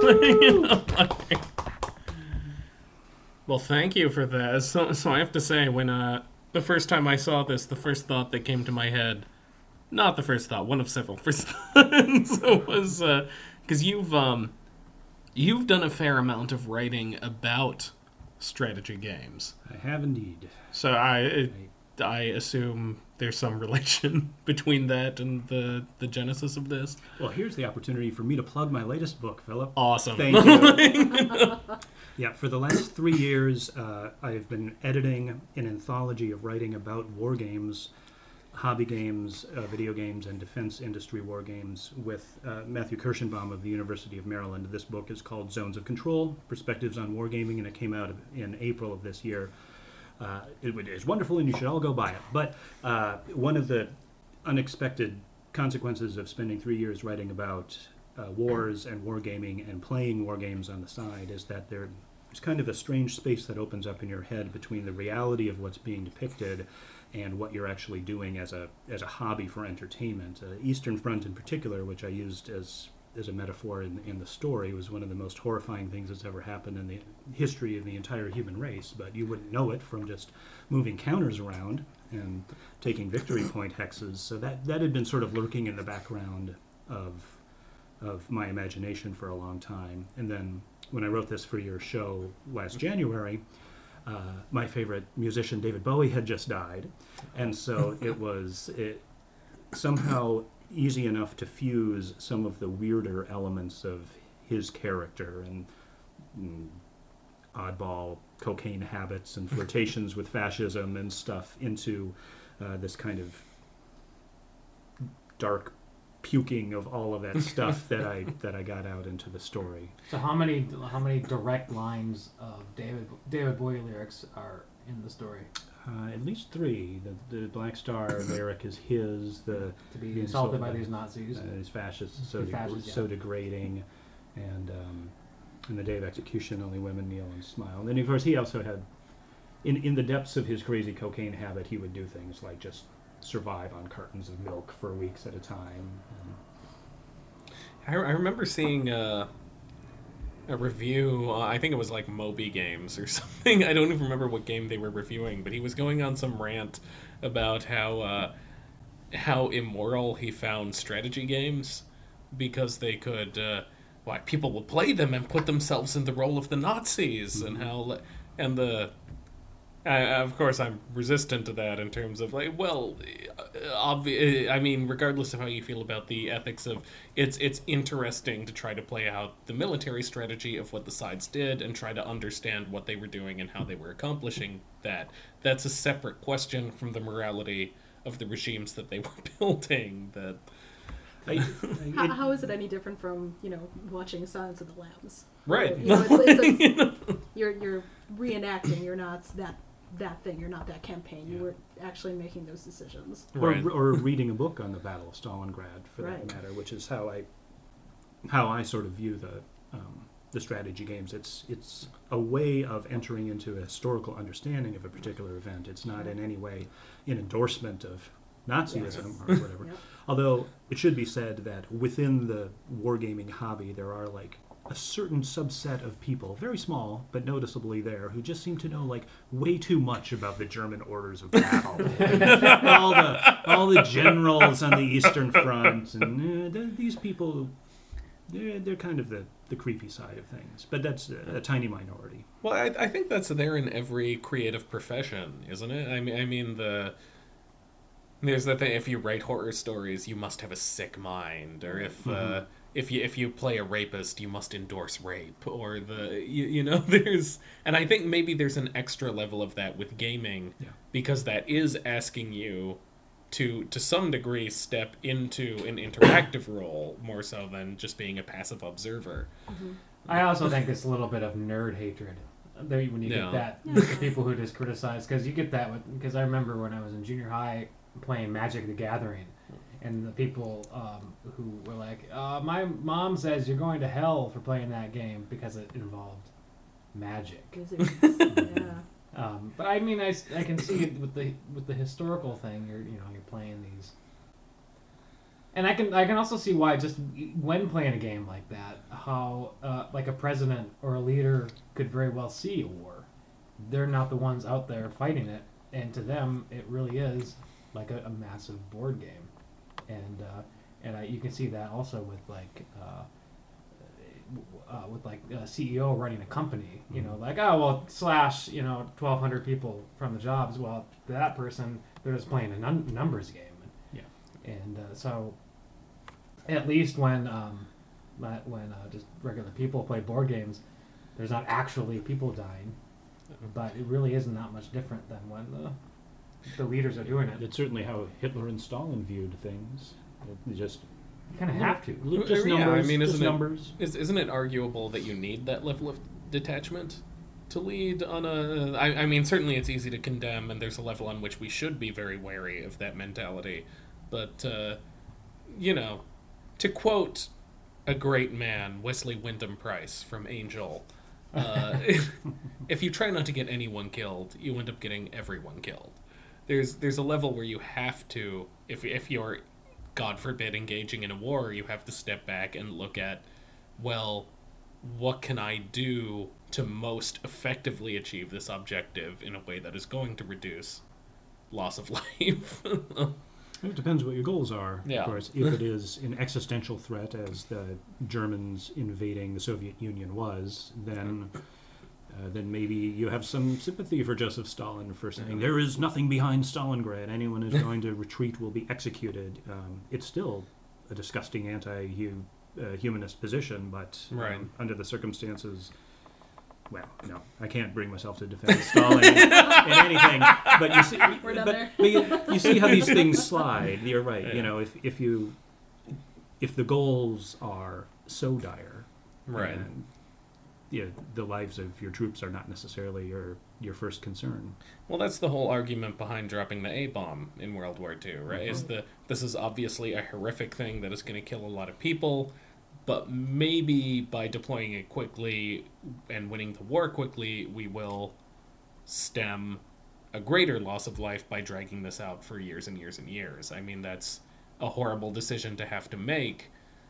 Well, thank you for that. So, so I have to say, when uh, the first time I saw this, the first thought that came to my head, not the first thought, one of several first thoughts, was because uh, you've um, you've done a fair amount of writing about strategy games. I have indeed. So I it, I assume there's some relation between that and the, the genesis of this. Well, here's the opportunity for me to plug my latest book, Philip. Awesome. Thank you. Yeah, for the last three years, uh, I've been editing an anthology of writing about war games, hobby games, uh, video games, and defense industry war games with uh, Matthew Kirschenbaum of the University of Maryland. This book is called Zones of Control, Perspectives on Wargaming, and it came out in April of this year. Uh, it, it is wonderful, and you should all go buy it. But uh, one of the unexpected consequences of spending three years writing about uh, wars and wargaming and playing war games on the side is that there, there's kind of a strange space that opens up in your head between the reality of what's being depicted and what you're actually doing as a as a hobby for entertainment. Uh, Eastern Front in particular, which I used as as a metaphor in, in the story, was one of the most horrifying things that's ever happened in the history of the entire human race, but you wouldn't know it from just moving counters around and taking victory point hexes. So that, that had been sort of lurking in the background of of my imagination for a long time. And then when I wrote this for your show last January, uh, my favorite musician, David Bowie, had just died. And so it was it, somehow easy enough to fuse some of the weirder elements of his character and mm, oddball cocaine habits and flirtations with fascism and stuff into uh, this kind of dark puking of all of that stuff that I that I got out into the story. So how many how many direct lines of David David Bowie lyrics are in the story? Uh, at least three. The, the Black Star lyric is his. The To be the insulted insult- by these Nazis. Uh, his fascists so, The de- fascists, yeah. so degrading, and um, in the day of execution, only women kneel and smile. And then, of course, he also had, in in the depths of his crazy cocaine habit, he would do things like just survive on cartons of milk for weeks at a time. And I, I remember seeing uh, a review. Uh, I think it was like Moby Games or something. I don't even remember what game they were reviewing, but he was going on some rant about how uh, how immoral he found strategy games because they could. Uh, why people will play them and put themselves in the role of the Nazis, mm-hmm. and how and the. I, of course, I'm resistant to that in terms of like, well, obvi- I mean, regardless of how you feel about the ethics of, it's it's interesting to try to play out the military strategy of what the sides did and try to understand what they were doing and how they were accomplishing that. That's a separate question from the morality of the regimes that they were building. That I, How, I, it, how is it any different from, you know, watching Silence of the Lambs? right? You know, it's, it's, it's, you're you're reenacting. You're not that that thing. You're not that campaign. You were actually making those decisions. or, Right. or reading a book on the Battle of Stalingrad, for Right. that matter, which is how I how I sort of view the um, the strategy games. It's it's a way of entering into a historical understanding of a particular event. It's not in any way an endorsement of Nazism or whatever. Yep. Although it should be said that within the wargaming hobby, there are like a certain subset of people, very small but noticeably there, who just seem to know like way too much about the German orders of battle. all the all the generals on the Eastern Front, and uh, th- these people, they're they're kind of the, the creepy side of things. But that's a, a tiny minority. Well, I, I think that's there in every creative profession, isn't it? I mean, I mean the. There's the thing: if you write horror stories, you must have a sick mind, or if Mm-hmm. uh, if you if you play a rapist, you must endorse rape, or the you, you know there's, and I think maybe there's an extra level of that with gaming, Yeah. because that is asking you to to some degree step into an interactive role more so than just being a passive observer. I also think it's a little bit of nerd hatred. There, when you Yeah. get that, Yeah. the people who just criticize, because you get that with, because I remember when I was in junior high playing Magic the Gathering, and the people um, who were like, uh, my mom says you're going to hell for playing that game because it involved magic. Wizards. Yeah. Um, but I mean, I, s- I can see it with the with the historical thing. You're you know you're playing these, and I can I can also see why just when playing a game like that, how uh, like a president or a leader could very well see a war. They're not the ones out there fighting it, and to them it really is like a, a massive board game, and uh, and I, you can see that also with like. Uh, Uh, with like a C E O running a company, you know, like, oh, well, slash, you know, twelve hundred people from the jobs. Well, that person, they're just playing a num- numbers game. Yeah. And uh, so, at least when um, my- when uh, just regular people play board games, there's not actually people dying, but it really isn't that much different than when the the leaders are doing it. It's certainly how Hitler and Stalin viewed things. They just You kind of have to. just Yeah, I numbers. mean, just isn't it- numbers. Is, isn't it arguable that you need that level of detachment to lead on a... I, I mean, certainly it's easy to condemn, and there's a level on which we should be very wary of that mentality. But, uh, you know, to quote a great man, Wesley Wyndham Price from Angel, uh, if you try not to get anyone killed, you end up getting everyone killed. there's there's a level where you have to, if if you're, God forbid, engaging in a war, you have to step back and look at, well, what can I do to most effectively achieve this objective in a way that is going to reduce loss of life? It depends what your goals are, Yeah. of course. If it is an existential threat, as the Germans invading the Soviet Union was, then uh, then maybe you have some sympathy for Joseph Stalin for saying, there is nothing behind Stalingrad. Anyone who's going to retreat will be executed. Um, it's still a disgusting anti-humanist position, but um, Right. under the circumstances... Well, no, I can't bring myself to defend Stalin in, in anything. But you see, We're done but, there. but you, you see how these things slide. You're right. Yeah. You know, if if you if the goals are so dire, Right. then, yeah, the lives of your troops are not necessarily your your first concern. Well, that's the whole argument behind dropping the A-bomb in World War Two, right? Is the this is obviously a horrific thing that is going to kill a lot of people, but maybe by deploying it quickly and winning the war quickly, we will stem a greater loss of life by dragging this out for years and years and years. I mean, that's a horrible decision to have to make,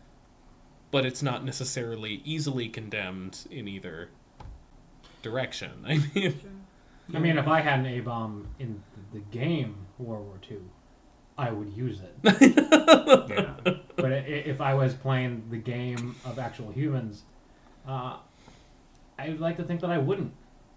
but it's not necessarily easily condemned in either direction. I mean, I mean, if I had an A-bomb in the game World War Two, I would use it. Yeah. But i- if I was playing the game of actual humans, uh, I would like to think that I wouldn't.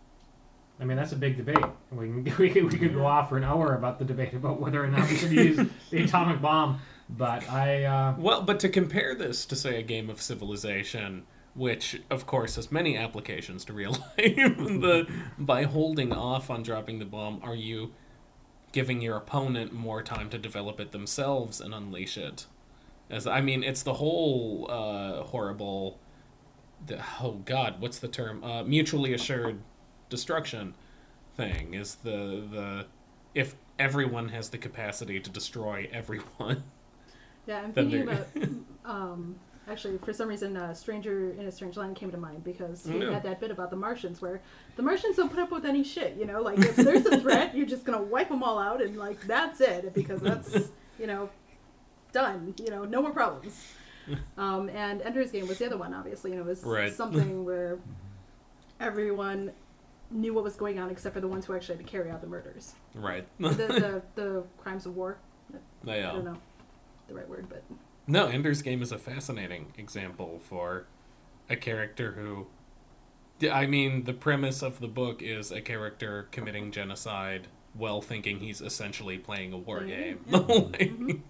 I mean, that's a big debate. We can we could, we could go off for an hour about the debate about whether or not we should use the atomic bomb. But I, uh, well, but to compare this to, say, a game of Civilization, which, of course, has many applications to real life, the by holding off on dropping the bomb, are you giving your opponent more time to develop it themselves and unleash it? As I mean, it's the whole uh, horrible, the, oh God, what's the term? Uh, mutually assured destruction thing. Is the the if everyone has the capacity to destroy everyone. Yeah, I'm Then thinking there- about. Um, actually, for some reason, uh, "Stranger in a Strange Land" came to mind because we Yeah. had that bit about the Martians, where the Martians don't put up with any shit. You know, like if there's a threat, you're just gonna wipe them all out, and like that's it, because that's you know done. You know, no more problems. Um, and Ender's Game was the other one. Obviously, you know, it was Right. something where everyone knew what was going on except for the ones who actually had to carry out the murders, Right. the the, the crimes of war. I Yeah. don't know the right word, but. No, Ender's Game is a fascinating example for a character who... Yeah, I mean, the premise of the book is a character committing genocide while thinking he's essentially playing a war game. Like,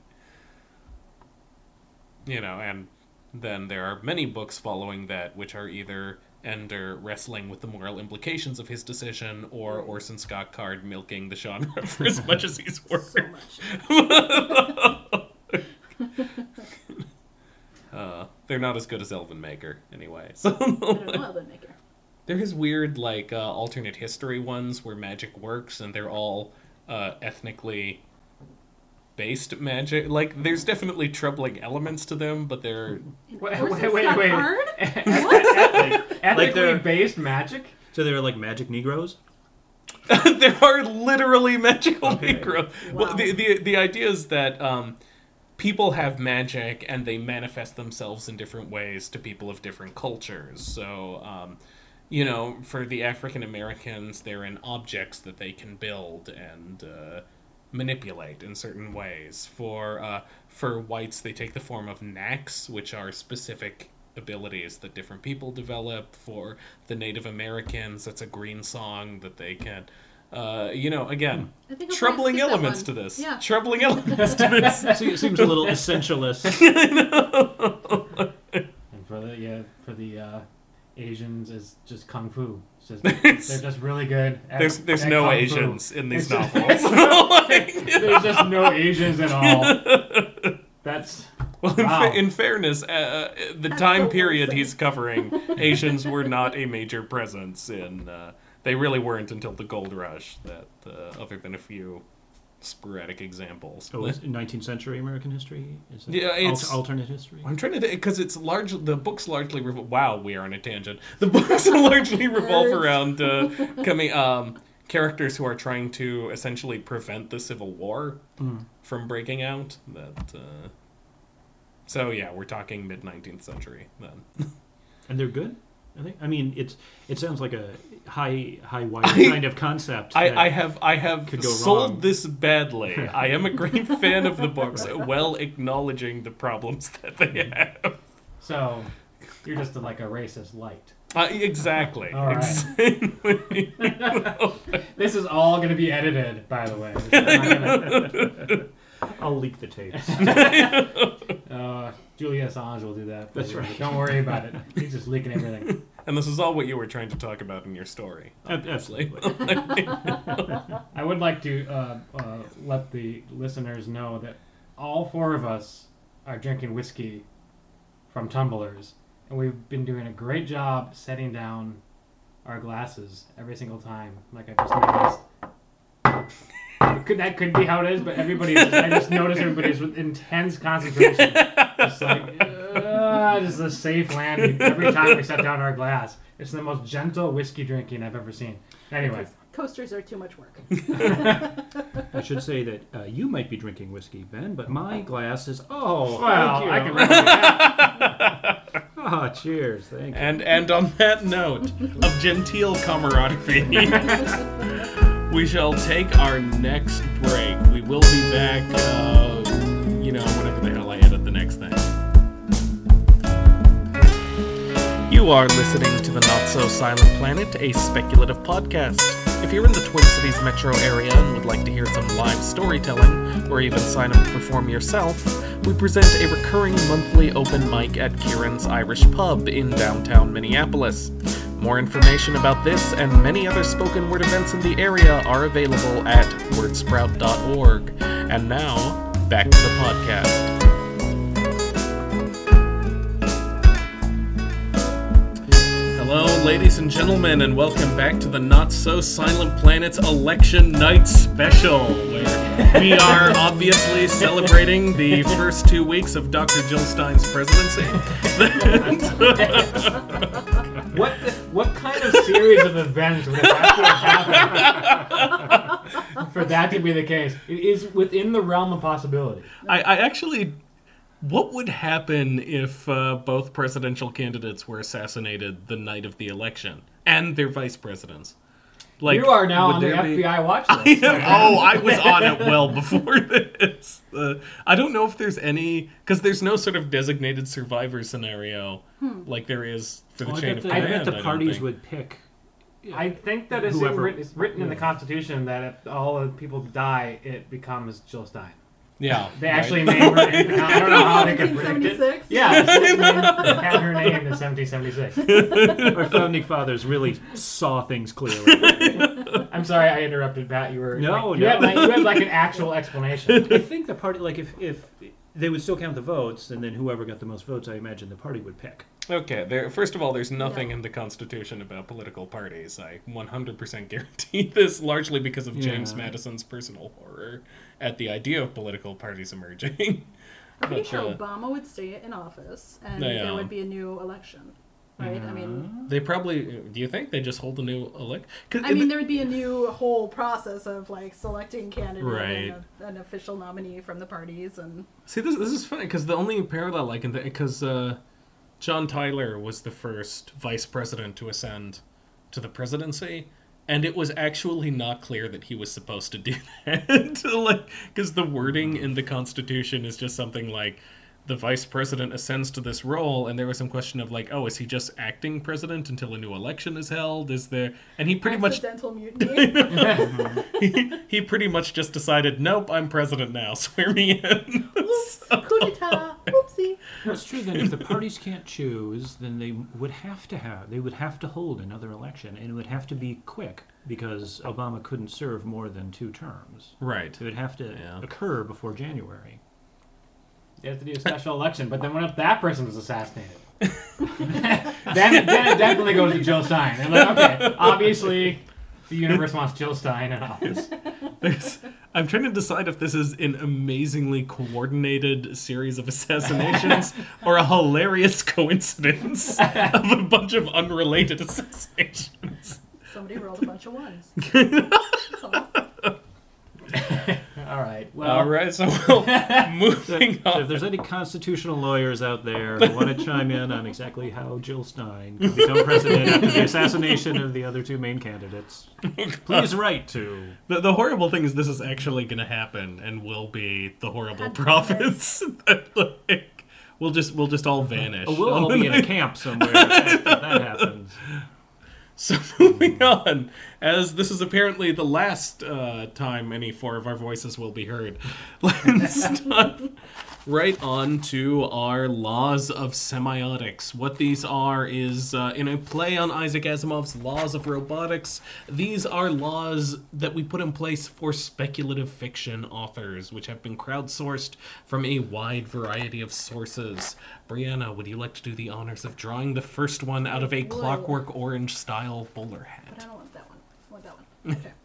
you know, and then there are many books following that, which are either Ender wrestling with the moral implications of his decision, or Orson Scott Card milking the genre for as much as he's worth. So much. Uh, they're not as good as Elven Maker, anyway. So I don't know Elven Maker. there is weird, like, uh, alternate history ones where magic works, and they're all uh, ethnically based magic. Like, there's definitely troubling elements to them, but they're... wait, Orson wait, wait, Scott wait. Card? Ethically Like they're- based magic? So they're like magic Negroes? there are literally magical Okay. Negro. Wow. Well, the, the, the idea is that um, people have magic, and they manifest themselves in different ways to people of different cultures. So... Um, You know, for the African Americans, they're in objects that they can build and uh, manipulate in certain ways. For uh, for whites, they take the form of knacks, which are specific abilities that different people develop. For the Native Americans, it's a green song that they can... Uh, you know, again, I think I'll troubling probably skip that elements one. to this. Yeah. Troubling elements to this. So it seems a little essentialist. And for the yeah, for the uh, Asians, is just kung fu. It's just, they're just really good. At, There's there's at no kung fu. Asians in these It's just- novels. Like, you There's just no Asians at all. That's Well, in, Wow. fa- in fairness, uh, the That's time so period wholesome. he's covering, Asians were not a major presence in. Uh, they really weren't until the Gold Rush. That, uh, other than a few sporadic examples. Oh, is it nineteenth century American history? Is that Yeah, al- it's- alternate history. I'm trying to think because it's large. The books largely revol- wow, we are on a tangent. The books largely revolve Nerds. around uh, coming um, characters who are trying to essentially prevent the Civil War Mm. from breaking out. That uh, so yeah, we're talking mid nineteenth century then. And they're good. I think. I mean, it's it sounds like a high high wire I- kind of concept. I, that- I have I have could go sold wrong. this badly. I am a great fan of the books, while acknowledging the problems that they have. So, you're just like a racist light. Uh, exactly. All right. Exactly. This is all going to be edited, by the way. This is not gonna- I'll leak the tapes. uh, Julia Assange will do that. for That's you. right. Don't worry about it. He's just leaking everything. And this is all what you were trying to talk about in your story. Obviously. I would like to uh, uh, let the listeners know that all four of us are drinking whiskey from tumblers, and we've been doing a great job setting down our glasses every single time. Like I just noticed. It could, that could be how it is, but everybody, I just noticed everybody's with intense concentration. Just like, uh, this is a safe landing every time we set down our glass. It's the most gentle whiskey drinking I've ever seen. Anyway. Coasters are too much work. I should say that uh, you might be drinking whiskey, Ben, but my glass is. Oh, Well, thank you. I can remember that. Ah, cheers. Thank you. And and on that note of genteel camaraderie, we shall take our next break. We will be back, uh, you know, whenever the hell I edit the next thing. You are listening to the Not So Silent Planet, a speculative podcast. If you're in the Twin Cities metro area and would like to hear some live storytelling, or even sign up to perform yourself, we present a recurring monthly open mic at Kieran's Irish Pub in downtown Minneapolis. More information about this and many other spoken word events in the area are available at wordsprout dot org. And now, back to the podcast. Hello, ladies and gentlemen, and welcome back to the Not So Silent Planet's Election Night Special, where we are obviously celebrating the first two weeks of Doctor Jill Stein's presidency. What the, what kind of series of events would have to have happened for that to be the case? It is within the realm of possibility. I, I actually... What would happen if uh, both presidential candidates were assassinated the night of the election? And their vice presidents? Like, You are now would on the there be- F B I watch I list. am- oh, I was on it well before this. Uh, I don't know if there's any... Because there's no sort of designated survivor scenario like there is for the Well, I chain bet of the, command. I bet the don't parties think. would pick. I think that it's, Whoever- written, it's written in the yeah. Constitution that if all the people die, it becomes Jill Stein. Yeah. They right. actually made her name. I don't know how they could predict it. seventeen seventy-six? Yeah, they named- had her name in seventeen seventy-six. Our founding fathers really saw things clearly. I'm sorry I interrupted, Pat. You were No, like, you no. had like you had like an actual explanation. I think the party, like if, if they would still count the votes, and then whoever got the most votes, I imagine the party would pick. Okay, there, first of all, there's nothing Yeah. in the Constitution about political parties. I one hundred percent guarantee this, largely because of James Yeah. Madison's personal horror at the idea of political parties emerging. I'm pretty But, sure uh, Obama would stay in office, and They, there um, would be a new election, right? I mean, They probably... Do you think they just hold a new elect? 'Cause I mean, there would be a new whole process of like selecting candidate Right. and a, an official nominee from the parties, and See, this this is funny because the only parallel I can think because uh, John Tyler was the first vice president to ascend to the presidency, and it was actually not clear that he was supposed to do that. Like, because the wording in the Constitution is just something like the vice president ascends to this role, and there was some question of like, oh, is he just acting president until a new election is held? Is there? And he pretty much accidental mutiny. he, he pretty much just decided, nope, I'm president now. Swear me in. Oops, coup d'etat. Oopsie. That's true. Then, if the parties can't choose, then they would have to have they would have to hold another election, and it would have to be quick because Obama couldn't serve more than two terms. Right. It would have to Yeah. occur before January. You have to do a special election, but then what if that person was assassinated? then, then it definitely goes to Jill Stein. And like, okay, obviously the universe wants Jill Stein in office. There's, I'm trying to decide if this is an amazingly coordinated series of assassinations or a hilarious coincidence of a bunch of unrelated assassinations. Somebody rolled a bunch of ones. That's all. All right. Well, All right, so well, moving So on. if there's any constitutional lawyers out there who want to chime in on exactly how Jill Stein could become president after the assassination of the other two main candidates, please write to. The, the horrible thing is this is actually going to happen and will be the horrible God prophets. that, like, we'll just we'll just all vanish. Oh, we'll all be in a camp somewhere if that, if that happens. So moving on, as this is apparently the last uh, time any four of our voices will be heard, let's dive right on to our laws of semiotics. What these are is, uh, in a play on Isaac Asimov's Laws of Robotics, these are laws that we put in place for speculative fiction authors, which have been crowdsourced from a wide variety of sources. Brianna, would you like to do the honors of drawing the first one out of a would. Clockwork Orange style bowler But I hat? don't want that one. I want that one. Okay.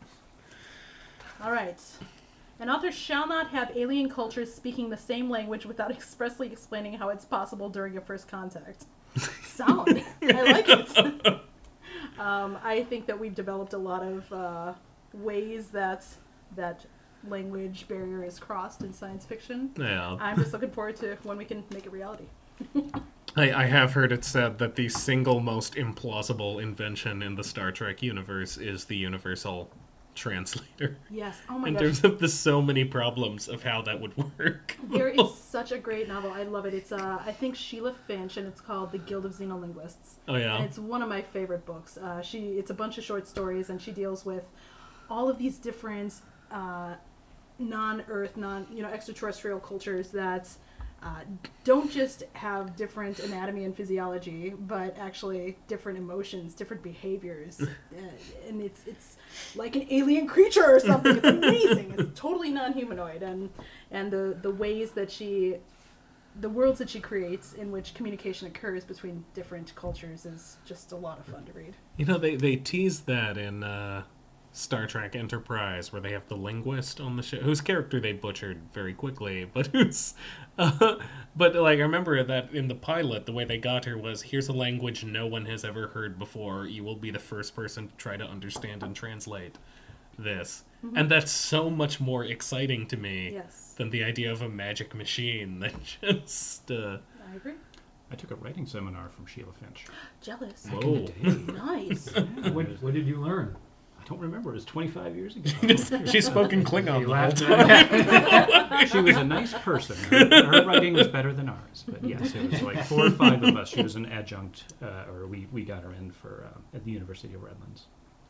All right. An author shall not have alien cultures speaking the same language without expressly explaining how it's possible during a first contact. Solid. I like it. um, I think that we've developed a lot of uh, ways that that language barrier is crossed in science fiction. Yeah. I'm just looking forward to when we can make it reality. I, I have heard it said that the single most implausible invention in the Star Trek universe is the universal translator. Yes. Oh my in gosh. terms of the so many problems of how that would work. There is such a great novel. I love it. It's uh, I think Sheila Finch, and it's called The Guild of Xenolinguists. Oh yeah. And it's one of my favorite books. Uh, she it's a bunch of short stories, and she deals with all of these different uh, non-Earth, non you know extraterrestrial cultures that uh, don't just have different anatomy and physiology, but actually different emotions, different behaviors, uh, and it's it's like an alien creature or something. It's amazing. It's totally non-humanoid, and and the the ways that she the worlds that she creates in which communication occurs between different cultures is just a lot of fun to read. You know, they, they teased that in uh, Star Trek Enterprise, where they have the linguist on the ship, whose character they butchered very quickly, but who's... Uh, but, like, I remember that in the pilot, the way they got her was, here's a language no one has ever heard before. You will be the first person to try to understand and translate this. Mm-hmm. And that's so much more exciting to me Yes. than the idea of a magic machine that just... Uh, I agree. I took a writing seminar from Sheila Finch. Jealous. whoa. Nice. what, what did you learn? I don't remember. It was twenty-five years ago. She spoke in Klingon You the whole laughed time. She was a nice person. Her, her writing was better than ours. But yes, it was like four or five of us. She was an adjunct, uh, or we, we got her in for uh, at the University of Redlands.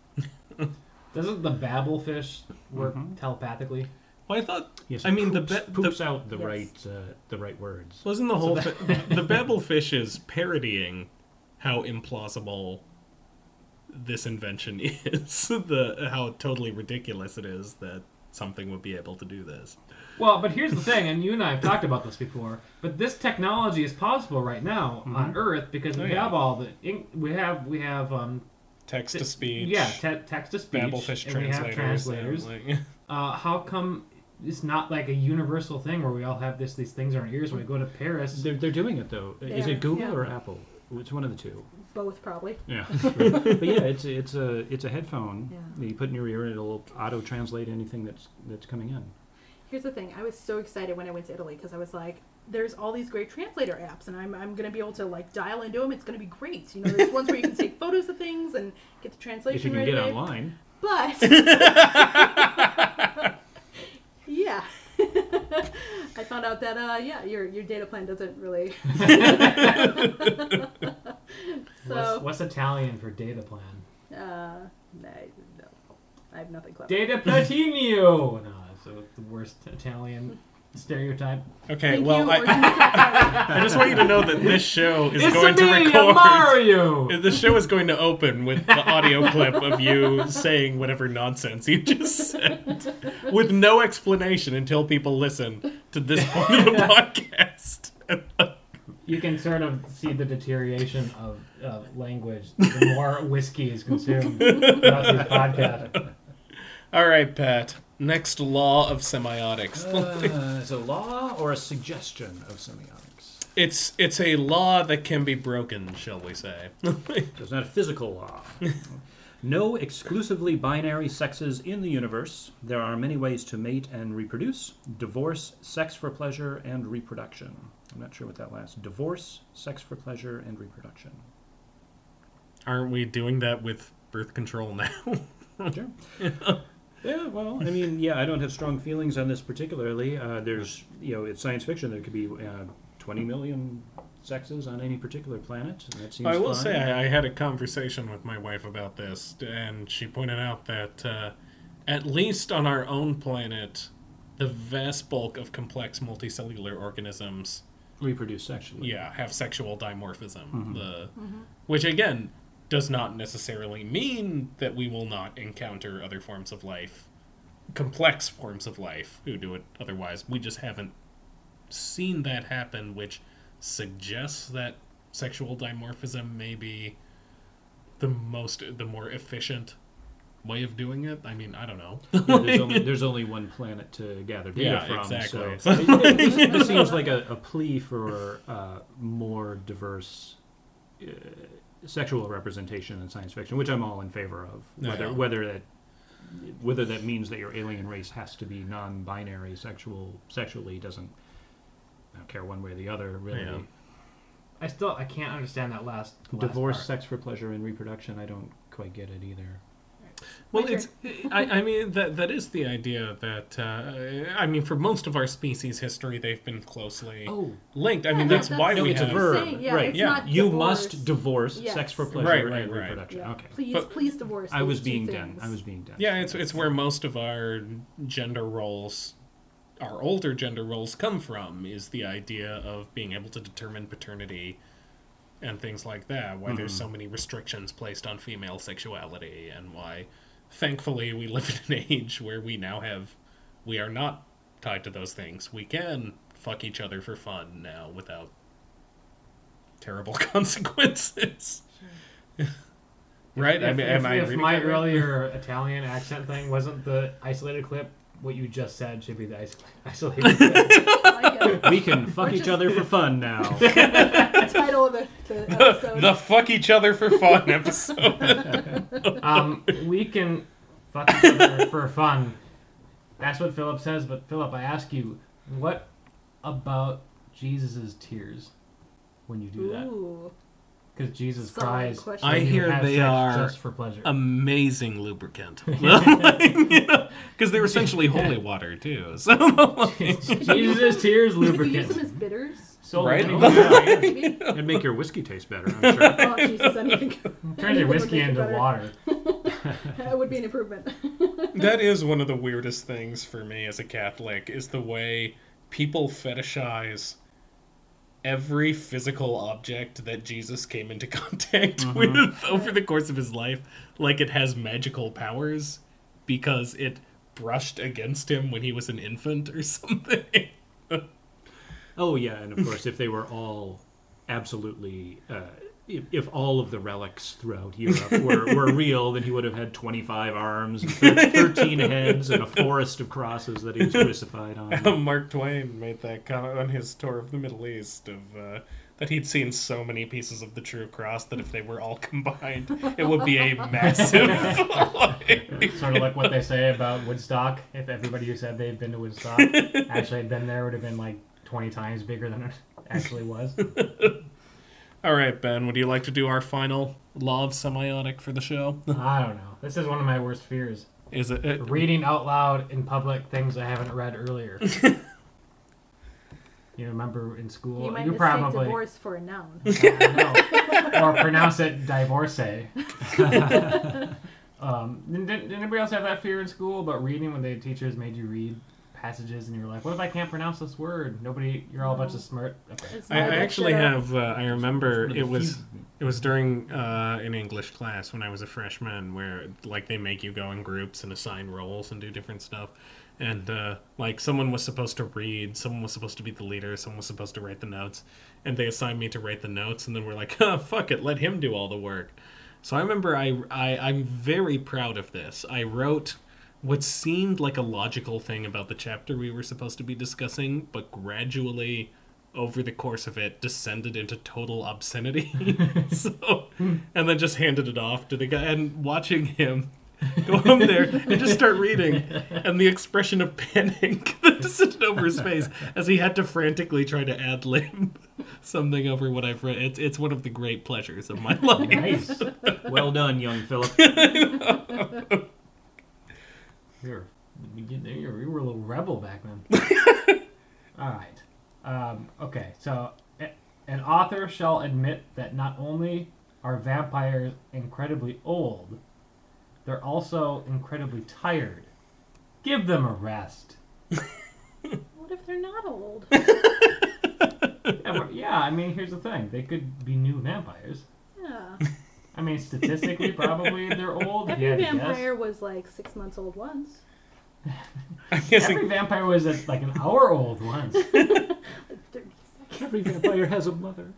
Doesn't the babblefish work Mhm. telepathically? Well, I thought... Yes, I mean, the, poops, be- poops the out the Yes. right uh, the right words. Wasn't the whole thi- the Babblefish is parodying how implausible this invention is, the how totally ridiculous it is that something would be able to do this. Well, but here's the thing, and you and I have talked about this before. But this technology is possible right now on Earth because we Oh, yeah. have all the in- we have we have um Text to speech. yeah te- text to speech Babblefish and we have translators. translators. and, like- Uh, how come it's not like a universal thing where we all have this these things in our ears when we go to Paris? They're, they're doing it though. Is Yeah, it Google yeah. or Apple? It's one of the two. Both probably. Yeah, but yeah, it's it's a it's a headphone Yeah. that you put in your ear and it'll auto translate anything that's that's coming in. Here's the thing. I was so excited when I went to Italy because I was like, there's all these great translator apps, and I'm, I'm going to be able to like dial into them. It's going to be great. You know, there's ones where you can take photos of things and get the translation If you can right get away. online. But yeah, I found out that uh, yeah, your your data plan doesn't really. what's, so what's Italian for data plan? uh, I, no, I have nothing clever. Data platinio. No, so the worst Italian stereotype. Okay, Thank well, you, I, or can you clarify? I just want you to know that this show is It's going to me, record. Mario. The show is going to open with the audio clip of you saying whatever nonsense you just said, with no explanation until people listen to this point of the podcast. You can sort of see the deterioration of uh, language the more whiskey is consumed throughout this podcast. All right, Pat. Next law of semiotics. Uh, is it a law or a suggestion of semiotics? It's it's a law that can be broken, shall we say? So it's not a physical law. No exclusively binary sexes in the universe. There are many ways to mate and reproduce. Divorce, sex for pleasure, and reproduction. I'm not sure what that last. Divorce, sex for pleasure, and reproduction. Aren't we doing that with birth control now? Sure. Yeah, well, I mean, yeah, I don't have strong feelings on this particularly. Uh, there's, you know, it's science fiction. There could be uh, twenty million sexes on any particular planet, and that seems I will fine. say I, I had a conversation with my wife about this, and she pointed out that uh, at least on our own planet, the vast bulk of complex multicellular organisms, Reproduce sexually. yeah, have sexual dimorphism. Mhm. The which again does not necessarily mean that we will not encounter other forms of life, complex forms of life, who do it otherwise. We just haven't seen that happen, which suggests that sexual dimorphism may be the most, the more efficient way of doing it. I mean, I don't know. Yeah, there's, only, there's only one planet to gather data Yeah, from. exactly. So it- it- this, this seems like a, a plea for uh, more diverse uh, sexual representation in science fiction, which I'm all in favor of. Whether Yeah. whether that whether that means that your alien race has to be non-binary sexual sexually doesn't I don't care one way or the other really. Yeah. I still I can't understand that last, last Divorce, part. sex for pleasure, and reproduction. I don't quite get it either. Well, My it's. I, I mean, that that is the idea that. Uh, I mean, for most of our species' history, they've been closely Oh, linked. I Yeah, mean, no, that's, that's- why no, we it's a have. verb. Saying, yeah, right? it's yeah. not You divorce. must divorce Yes. sex for pleasure Right, and right, right. reproduction. Yeah. Okay. Please, But- please divorce. I those was two being things. dense. I was being dense. Yeah, it's it's where most of our gender roles, our older gender roles, come from. Is the idea of being able to determine paternity, and things like that. Why there's so many restrictions placed on female sexuality, and why, thankfully, we live in an age where we now have, we are not tied to those things. We can fuck each other for fun now without terrible consequences. Right? I If, mean, if, am I if reading my that right? earlier Italian accent thing wasn't the isolated clip, what you just said should be the is- isolated clip. I get it. We can fuck Or each just- other for fun now. The title of the, the episode. The fuck each other for fun episode. Um, we can fuck each other for fun. That's what Philip says, but Philip, I ask you, what about Jesus' tears when you do that? Ooh. Because Jesus Solid cries. question. when I you hear have they sex are just for pleasure. Amazing lubricant. Because they're essentially holy water, too. So, Jesus' tears Could you use lubricant. them as bitters? So Right? many- Maybe? It'd make your whiskey taste better, I'm sure. Oh, Jesus, anything. Turns your whiskey Make it into better. water. That would be an improvement. that is one of the weirdest things for me as a Catholic, is the way people fetishize every physical object that Jesus came into contact with over the course of his life, like it has magical powers because it brushed against him when he was an infant or something. Oh, yeah, and of course, if they were all absolutely... Uh, if, if all of the relics throughout Europe were, were real, then he would have had twenty-five arms, and thir- thirteen heads, and a forest of crosses that he was crucified on. Mark Twain made that comment on his tour of the Middle East of uh, that he'd seen so many pieces of the True Cross that if they were all combined, it would be a massive. like- Sort of like what they say about Woodstock. If everybody who said they'd been to Woodstock actually had been there, it would have been like twenty times bigger than it actually was. All right, Ben, would you like to do our final law of semiotic for the show? I don't know. This is one of my worst fears. Is it? it Reading out loud in public things I haven't read earlier. You remember in school? You might you mistake probably divorce for a noun. I know. Or pronounce it divorcee. um, did, did anybody else have that fear in school about reading when the teachers made you read passages and you were like, what if I can't pronounce this word? Nobody, you're all a bunch of smart. Okay. It's I, my I bad actually shit up. have. Uh, I remember One of the it was. few- It was during uh, an English class when I was a freshman, where like they make you go in groups and assign roles and do different stuff. And uh, like someone was supposed to read, someone was supposed to be the leader, someone was supposed to write the notes, and they assigned me to write the notes. And then we're like, oh, fuck it, let him do all the work. So I remember I, I I'm very proud of this. I wrote what seemed like a logical thing about the chapter we were supposed to be discussing, but gradually over the course of it descended into total obscenity. So and then just handed it off to the guy. And watching him go home there and just start reading, and the expression of panic that just over his face as he had to frantically try to ad-lib something over what I've read. It's, it's one of the great pleasures of my life. Nice. Well done, young Philip. You're, you were a little rebel back then. All right. Um, okay, so a- an author shall admit that not only are vampires incredibly old, they're also incredibly tired. Give them a rest. What if they're not old? Yeah, we're- yeah, I mean, here's the thing. They could be new vampires. Yeah. I mean, statistically, probably they're old. Every Yeah, I guess. vampire was like six months old once. I guess Every vampire was uh, like an hour old once. Every vampire has a mother.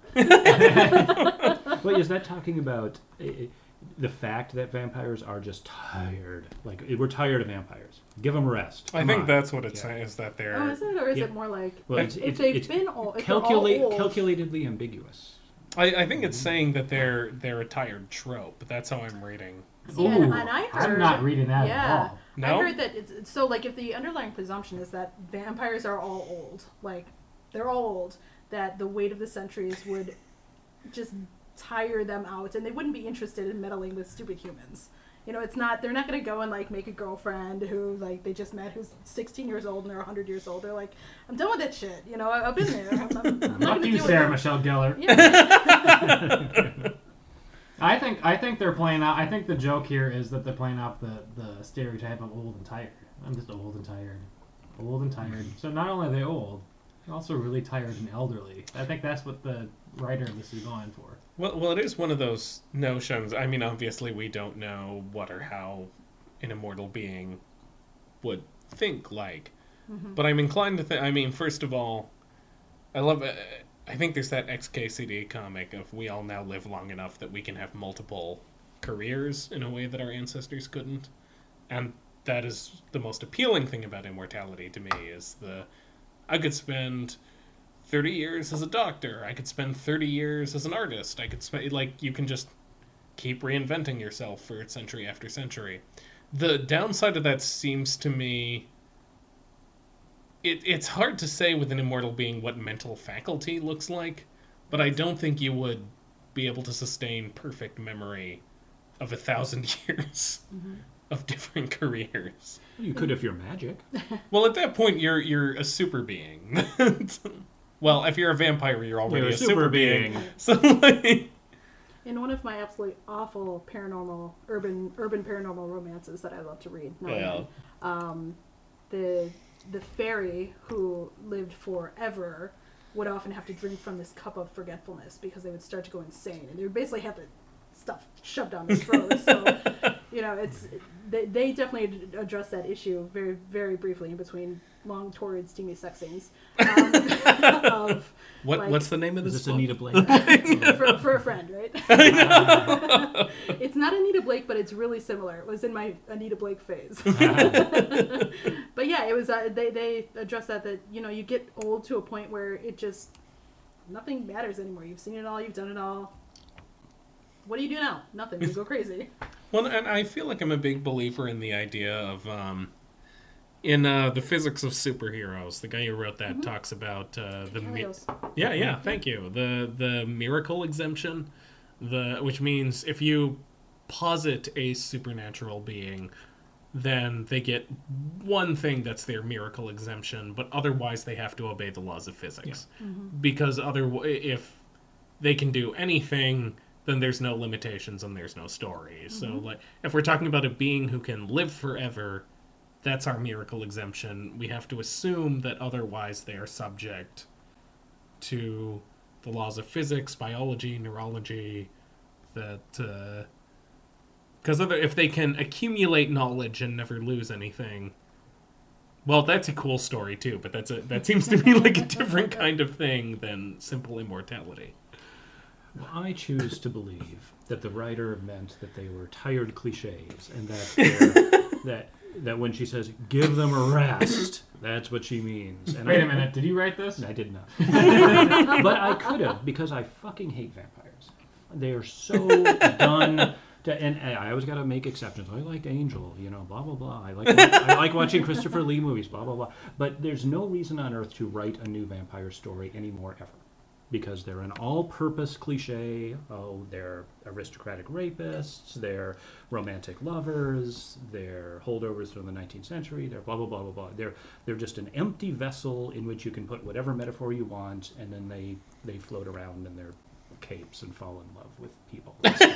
Wait, is that talking about uh, the fact that vampires are just tired? Like, we're tired of vampires. Give them a rest. I Come think on. that's what it's Yeah. saying, is that they're... Oh, is it? Or is Yeah. it more like Well, if, it's, if it's, they've it's been old, if calculate, they're all old, calculatedly ambiguous. I, I think it's saying that they're they're a tired trope. That's how I'm reading. Yeah, and- Ooh, and I heard, I'm not reading that yeah, at all. No? I heard that it's it's- so like if the underlying presumption is that vampires are all old, like they're all old, that the weight of the centuries would just tire them out, and they wouldn't be interested in meddling with stupid humans. You know, it's not. They're not going to go and like make a girlfriend who like they just met who's sixteen years old and they're one hundred years old. They're like, I'm done with that shit. You know, I, I've been there. I'm, I'm, I'm not Fuck gonna you, deal with Sarah that. Michelle Gellar. Yeah. I think I think they're playing out. I think the joke here is that they're playing off the, the stereotype of old and tired. I'm just old and tired, old and tired. So not only are they old, they're also really tired and elderly. I think that's what the writer of this is going for. Well, well, it is one of those notions. I mean, obviously, we don't know what or how an immortal being would think like. Mm-hmm. But I'm inclined to think... I mean, first of all, I love... Uh, I think there's that X K C D comic of we all now live long enough that we can have multiple careers in a way that our ancestors couldn't. And that is the most appealing thing about immortality to me, is the... I could spend thirty years as a doctor. I could spend thirty years as an artist. I could spend... Like, you can just keep reinventing yourself for century after century. The downside of that seems to me... It, it's hard to say with an immortal being what mental faculty looks like, but I don't think you would be able to sustain perfect memory of a thousand years Mm-hmm. of different careers. You could if you're magic. Well, at that point, you're you're a super being. Well, if you're a vampire, you're already You're a super, being. being. So, like, In one of my absolutely awful paranormal, urban, urban paranormal romances that I love to read, not Yeah. mine, um, the the fairy who lived forever would often have to drink from this cup of forgetfulness because they would start to go insane, and they would basically have the stuff shoved down their throats. So, you know, it's they, they definitely address that issue very, very briefly in between long, torrid, steamy sex scenes. Um, of, what like- what's the name of Is this this book? Anita Blake? for, for a friend, right? It's not Anita Blake, but it's really similar. It was in my Anita Blake phase. But yeah, it was. Uh, they they address that that you know you get old to a point where it just nothing matters anymore. You've seen it all. You've done it all. What do you do now? Nothing. You go crazy. Well, and I feel like I'm a big believer in the idea of, um, in uh, the physics of superheroes. The guy who wrote that talks about uh, the mi- Helios. yeah, yeah. Thank you. The the miracle exemption, the which means if you posit a supernatural being, then they get one thing that's their miracle exemption, but otherwise they have to obey the laws of physics, because other if they can do anything, then there's no limitations and there's no story. So, like, if we're talking about a being who can live forever, that's our miracle exemption. We have to assume that otherwise they are subject to the laws of physics, biology, neurology, that, uh... Because if they can accumulate knowledge and never lose anything... Well, that's a cool story, too, but that's a, that seems to be like a different kind of thing than simple immortality. Well, I choose to believe that the writer meant that they were tired cliches, and that they're- that that when she says "give them a rest," that's what she means. And Wait I, a minute, did you write this? I did not, but I could have, because I fucking hate vampires. They are so done. To, and, and I always got to make exceptions. I liked Angel, you know, blah blah blah. I like I like watching Christopher Lee movies, blah blah blah. But there's no reason on earth to write a new vampire story anymore ever, because they're an all-purpose cliche. Oh, they're aristocratic rapists. They're romantic lovers. They're holdovers from the nineteenth century. They're blah blah blah blah blah. They're they're just an empty vessel in which you can put whatever metaphor you want, and then they they float around in their capes and fall in love with people.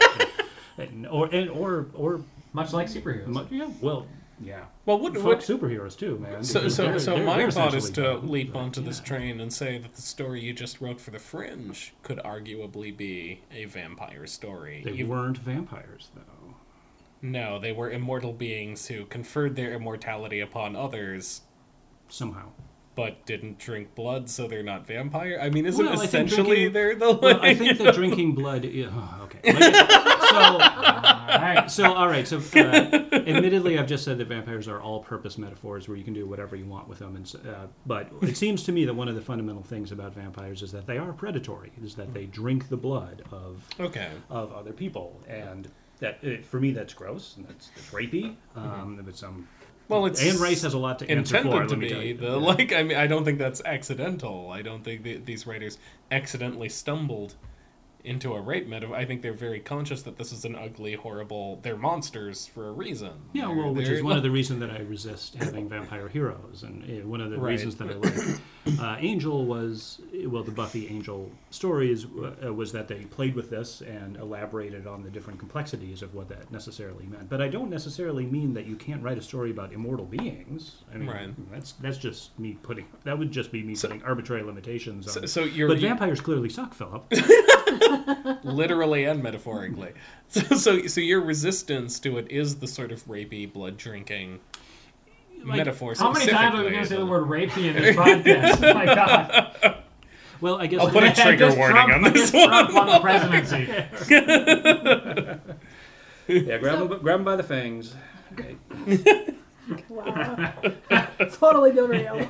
And, or and or or Much like superheroes. mu- yeah, well, yeah. Well, what, Fuck what superheroes too, man. so because so, they're- so they're- my they're thought is essentially to done, leap but, onto this yeah. train and say that the story you just wrote for The Fringe could arguably be a vampire story. They You- weren't vampires, though. no, they were immortal beings who conferred their immortality upon others, Somehow. but didn't drink blood, so they're not vampire. I mean, isn't Well, I think essentially drinking- they're the Well, I like- think that drinking blood. Is, oh, okay. Like, so, Alright. so all right. So, uh, admittedly, I've just said that vampires are all-purpose metaphors where you can do whatever you want with them. And so, uh, but it seems to me that one of the fundamental things about vampires is that they are predatory. Is that they drink the blood of Okay. of other people, and that uh, for me that's gross and that's, that's rapey. Um, but some. Well, it's Anne Rice has a lot to answer intended for. to let me tell be you. the like. I mean, I don't think that's accidental. I don't think the, these writers accidentally stumbled into a rape metaphor. I think they're very conscious that this is an ugly, horrible. They're monsters for a reason. Yeah, They're- well, which they're- is one of the reasons that I resist having vampire heroes, and uh, one of the Right. reasons that I like uh, Angel was well, the Buffy Angel stories uh, was that they played with this and elaborated on the different complexities of what that necessarily meant. But I don't necessarily mean that you can't write a story about immortal beings. I mean, Right. that's that's just me putting that would just be me So- putting arbitrary limitations on. So, it. so you're But you- vampires clearly suck, Philip. literally and metaphorically. So, so, so your resistance to it is the sort of rapey, blood drinking Like, metaphor. How many times are we going to say the specifically. word rapey in this podcast? Oh my god. Well, I guess I'll put a trigger Just warning Trump, on this just one. Trump won the presidency. yeah, grab them, grab them by the fangs. Okay. Wow. Totally derailed.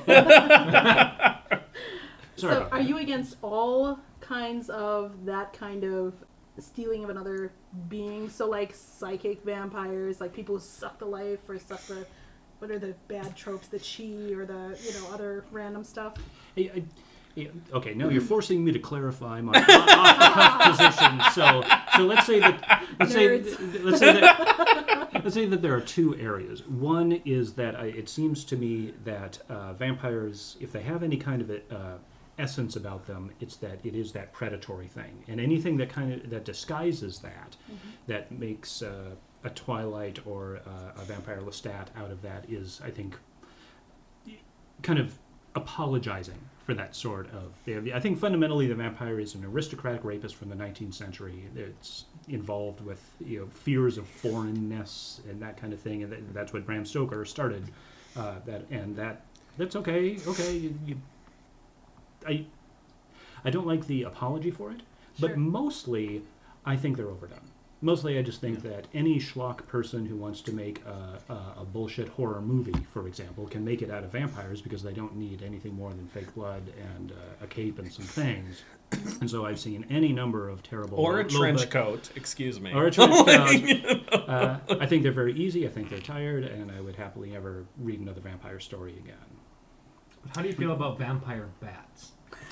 Sorry So, about are that. you against all kinds of that kind of stealing of another being? So, like psychic vampires, like people who suck the life or suck the, what are the bad tropes, the chi or the, you know, other random stuff? Hey, I, yeah, okay, now you're forcing me to clarify my off-the-cuff position. So, so let's say that let's say Nerds. let's say that let's say that there are two areas. One is that I, it seems to me that uh, vampires, if they have any kind of uh, essence about them, it's that it is that predatory thing, and anything that kind of that disguises that, Mm-hmm. that makes uh, a Twilight or uh, a Vampire Lestat out of that is, I think, kind of apologizing for that sort of. I think fundamentally the vampire is an aristocratic rapist from the nineteenth century. It's involved with, you know, fears of foreignness and that kind of thing, and that, that's what Bram Stoker started. Uh, that and that that's okay. Okay, you, you, I I don't like the apology for it, Sure. but mostly I think they're overdone. Mostly, I just think that any schlock person who wants to make a, a, a bullshit horror movie, for example, can make it out of vampires because they don't need anything more than fake blood and uh, a cape and some things. And so I've seen any number of terrible... Or a low- trench low-budget- coat, excuse me. Or a trench coat. uh, I think they're very easy. I think they're tired, and I would happily never read another vampire story again. How do you feel about vampire bats?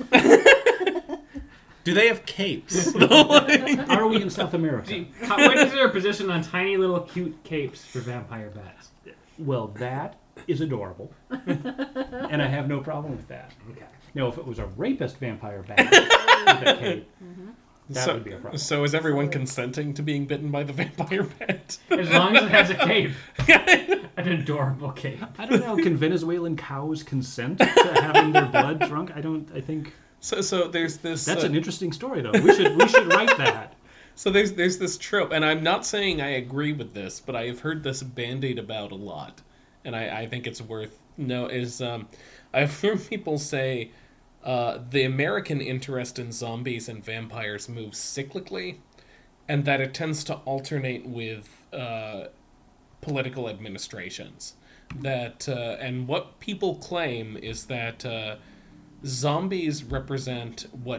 Do they have capes? Are we in South America? How, what is your position on tiny little cute capes for vampire bats? Well, that is adorable, and I have no problem with that. Okay. Now, if it was a rapist vampire bat with a cape, that so, would be a problem. so is everyone consenting to being bitten by the vampire bat? As long as it has a cape. An adorable cape. I don't know. Can Venezuelan cows consent to having their blood drunk? I don't. I think So, so there's this. that's uh, an interesting story, though. We should we should write that. So there's there's this trope, and I'm not saying I agree with this, but I have heard this bandied about a lot, and I, I think it's worth no is um, I've heard people say uh, the American interest in zombies and vampires moves cyclically, and that it tends to alternate with uh, political administrations. That uh, and what people claim is that uh, zombies represent what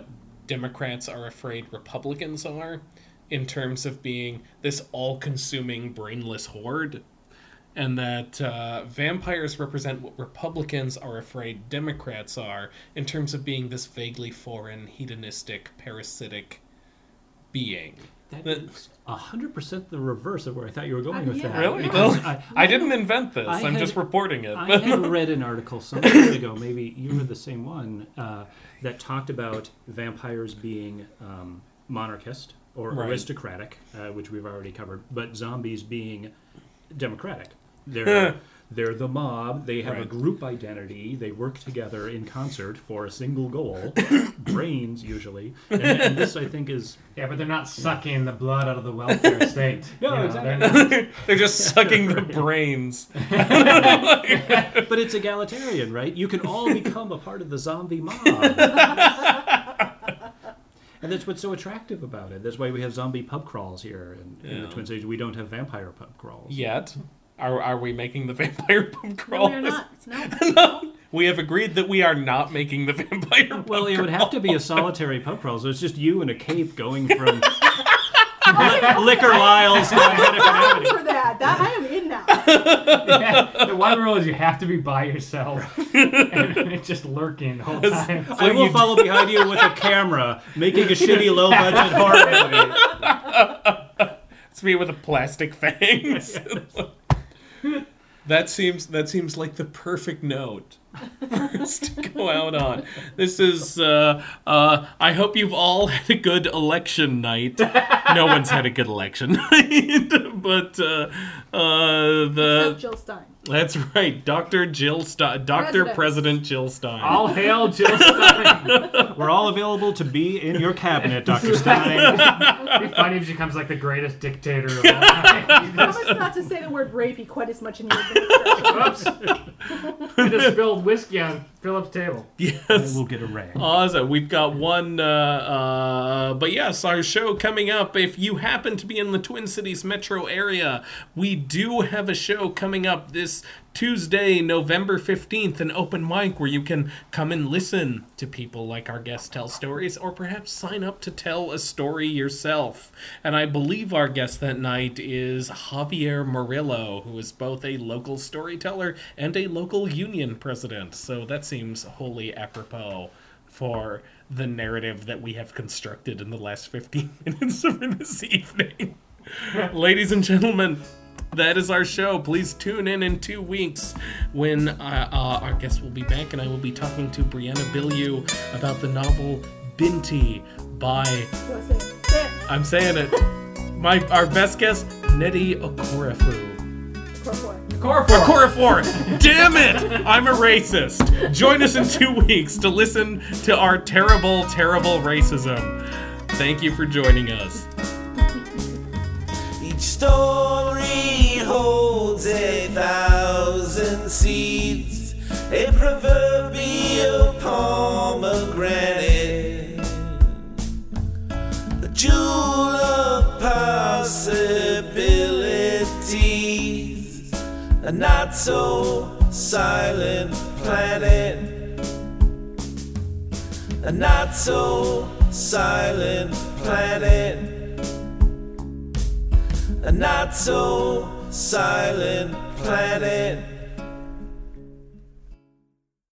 Democrats are afraid Republicans are, in terms of being this all-consuming brainless horde, and that uh, vampires represent what Republicans are afraid Democrats are, in terms of being this vaguely foreign, hedonistic, parasitic being. That is one hundred percent the reverse of where I thought you were going Uh, with yeah. that. Really? Because Well, I, I didn't invent this. I I'm had- just reporting it. I had read an article some time ago, maybe you were the same one, uh, that talked about vampires being um, monarchist or Right. aristocratic, uh, which we've already covered, but zombies being democratic. They're they're the mob. They have a Right. group identity. They work together in concert for a single goal, brains usually. And, and this, I think, is Yeah, but they're not sucking the blood out of the welfare state. No, You know, exactly. they're not- They're just sucking the brains. but it's egalitarian, right? You can all become a part of the zombie mob. And that's what's so attractive about it. That's why we have zombie pub crawls here in, in the Yeah. Twin Cities. We don't have vampire pub crawls. Yet. Are, are we making the vampire pub No, crawl? we're not. No. We have agreed that we are not making the vampire pub Well, it would have to be a solitary pub crawl, so it's just you in a cape going from li- liquor liles to I'm Calamity. for that. That I am in now. Yeah, the one rule is you have to be by yourself and it's just lurking the whole time. I will follow behind you with a camera, making a shitty low-budget horror movie. It's me with a plastic fangs. That seems that seems like the perfect note for us to go out on. This is. Uh, uh, I hope you've all had a good election night. No one's had a good election night, but uh, uh, the Except Jill Stein. that's right, Doctor Jill Stein, Doctor President. President Jill Stein. All hail Jill Stein. We're all available to be in your cabinet, Doctor Stein. It'd be funny if she becomes like the greatest dictator of all time. You just, Promise not to say the word rapey quite as much in your administration. oops. I just spilled whiskey on Philip's table. Yes. We'll get a rag. Awesome. We've got one, uh, uh, but yes, our show coming up. If you happen to be in the Twin Cities metro area, we do have a show coming up this Tuesday, November fifteenth, an open mic where you can come and listen to people like our guests tell stories, or perhaps sign up to tell a story yourself. And I believe our guest that night is Javier Murillo, who is both a local storyteller and a local union president. So that seems wholly apropos for the narrative that we have constructed in the last fifteen minutes of this evening. Ladies and gentlemen, that is our show. Please tune in in two weeks when uh, uh, our guest will be back, and I will be talking to Brianna Bilyeu about the novel Binti by, Go say it. Say it. I'm saying it, my our best guest, Nnedi Okorafor. Core four. Okorafor! Damn it! I'm a racist. Join us in two weeks to listen to our terrible, terrible racism. Thank you for joining us. Each story holds a thousand seeds, a proverbial pomegranate, a jewel of possibilities, a not so silent planet, a not so silent planet. A not so silent planet.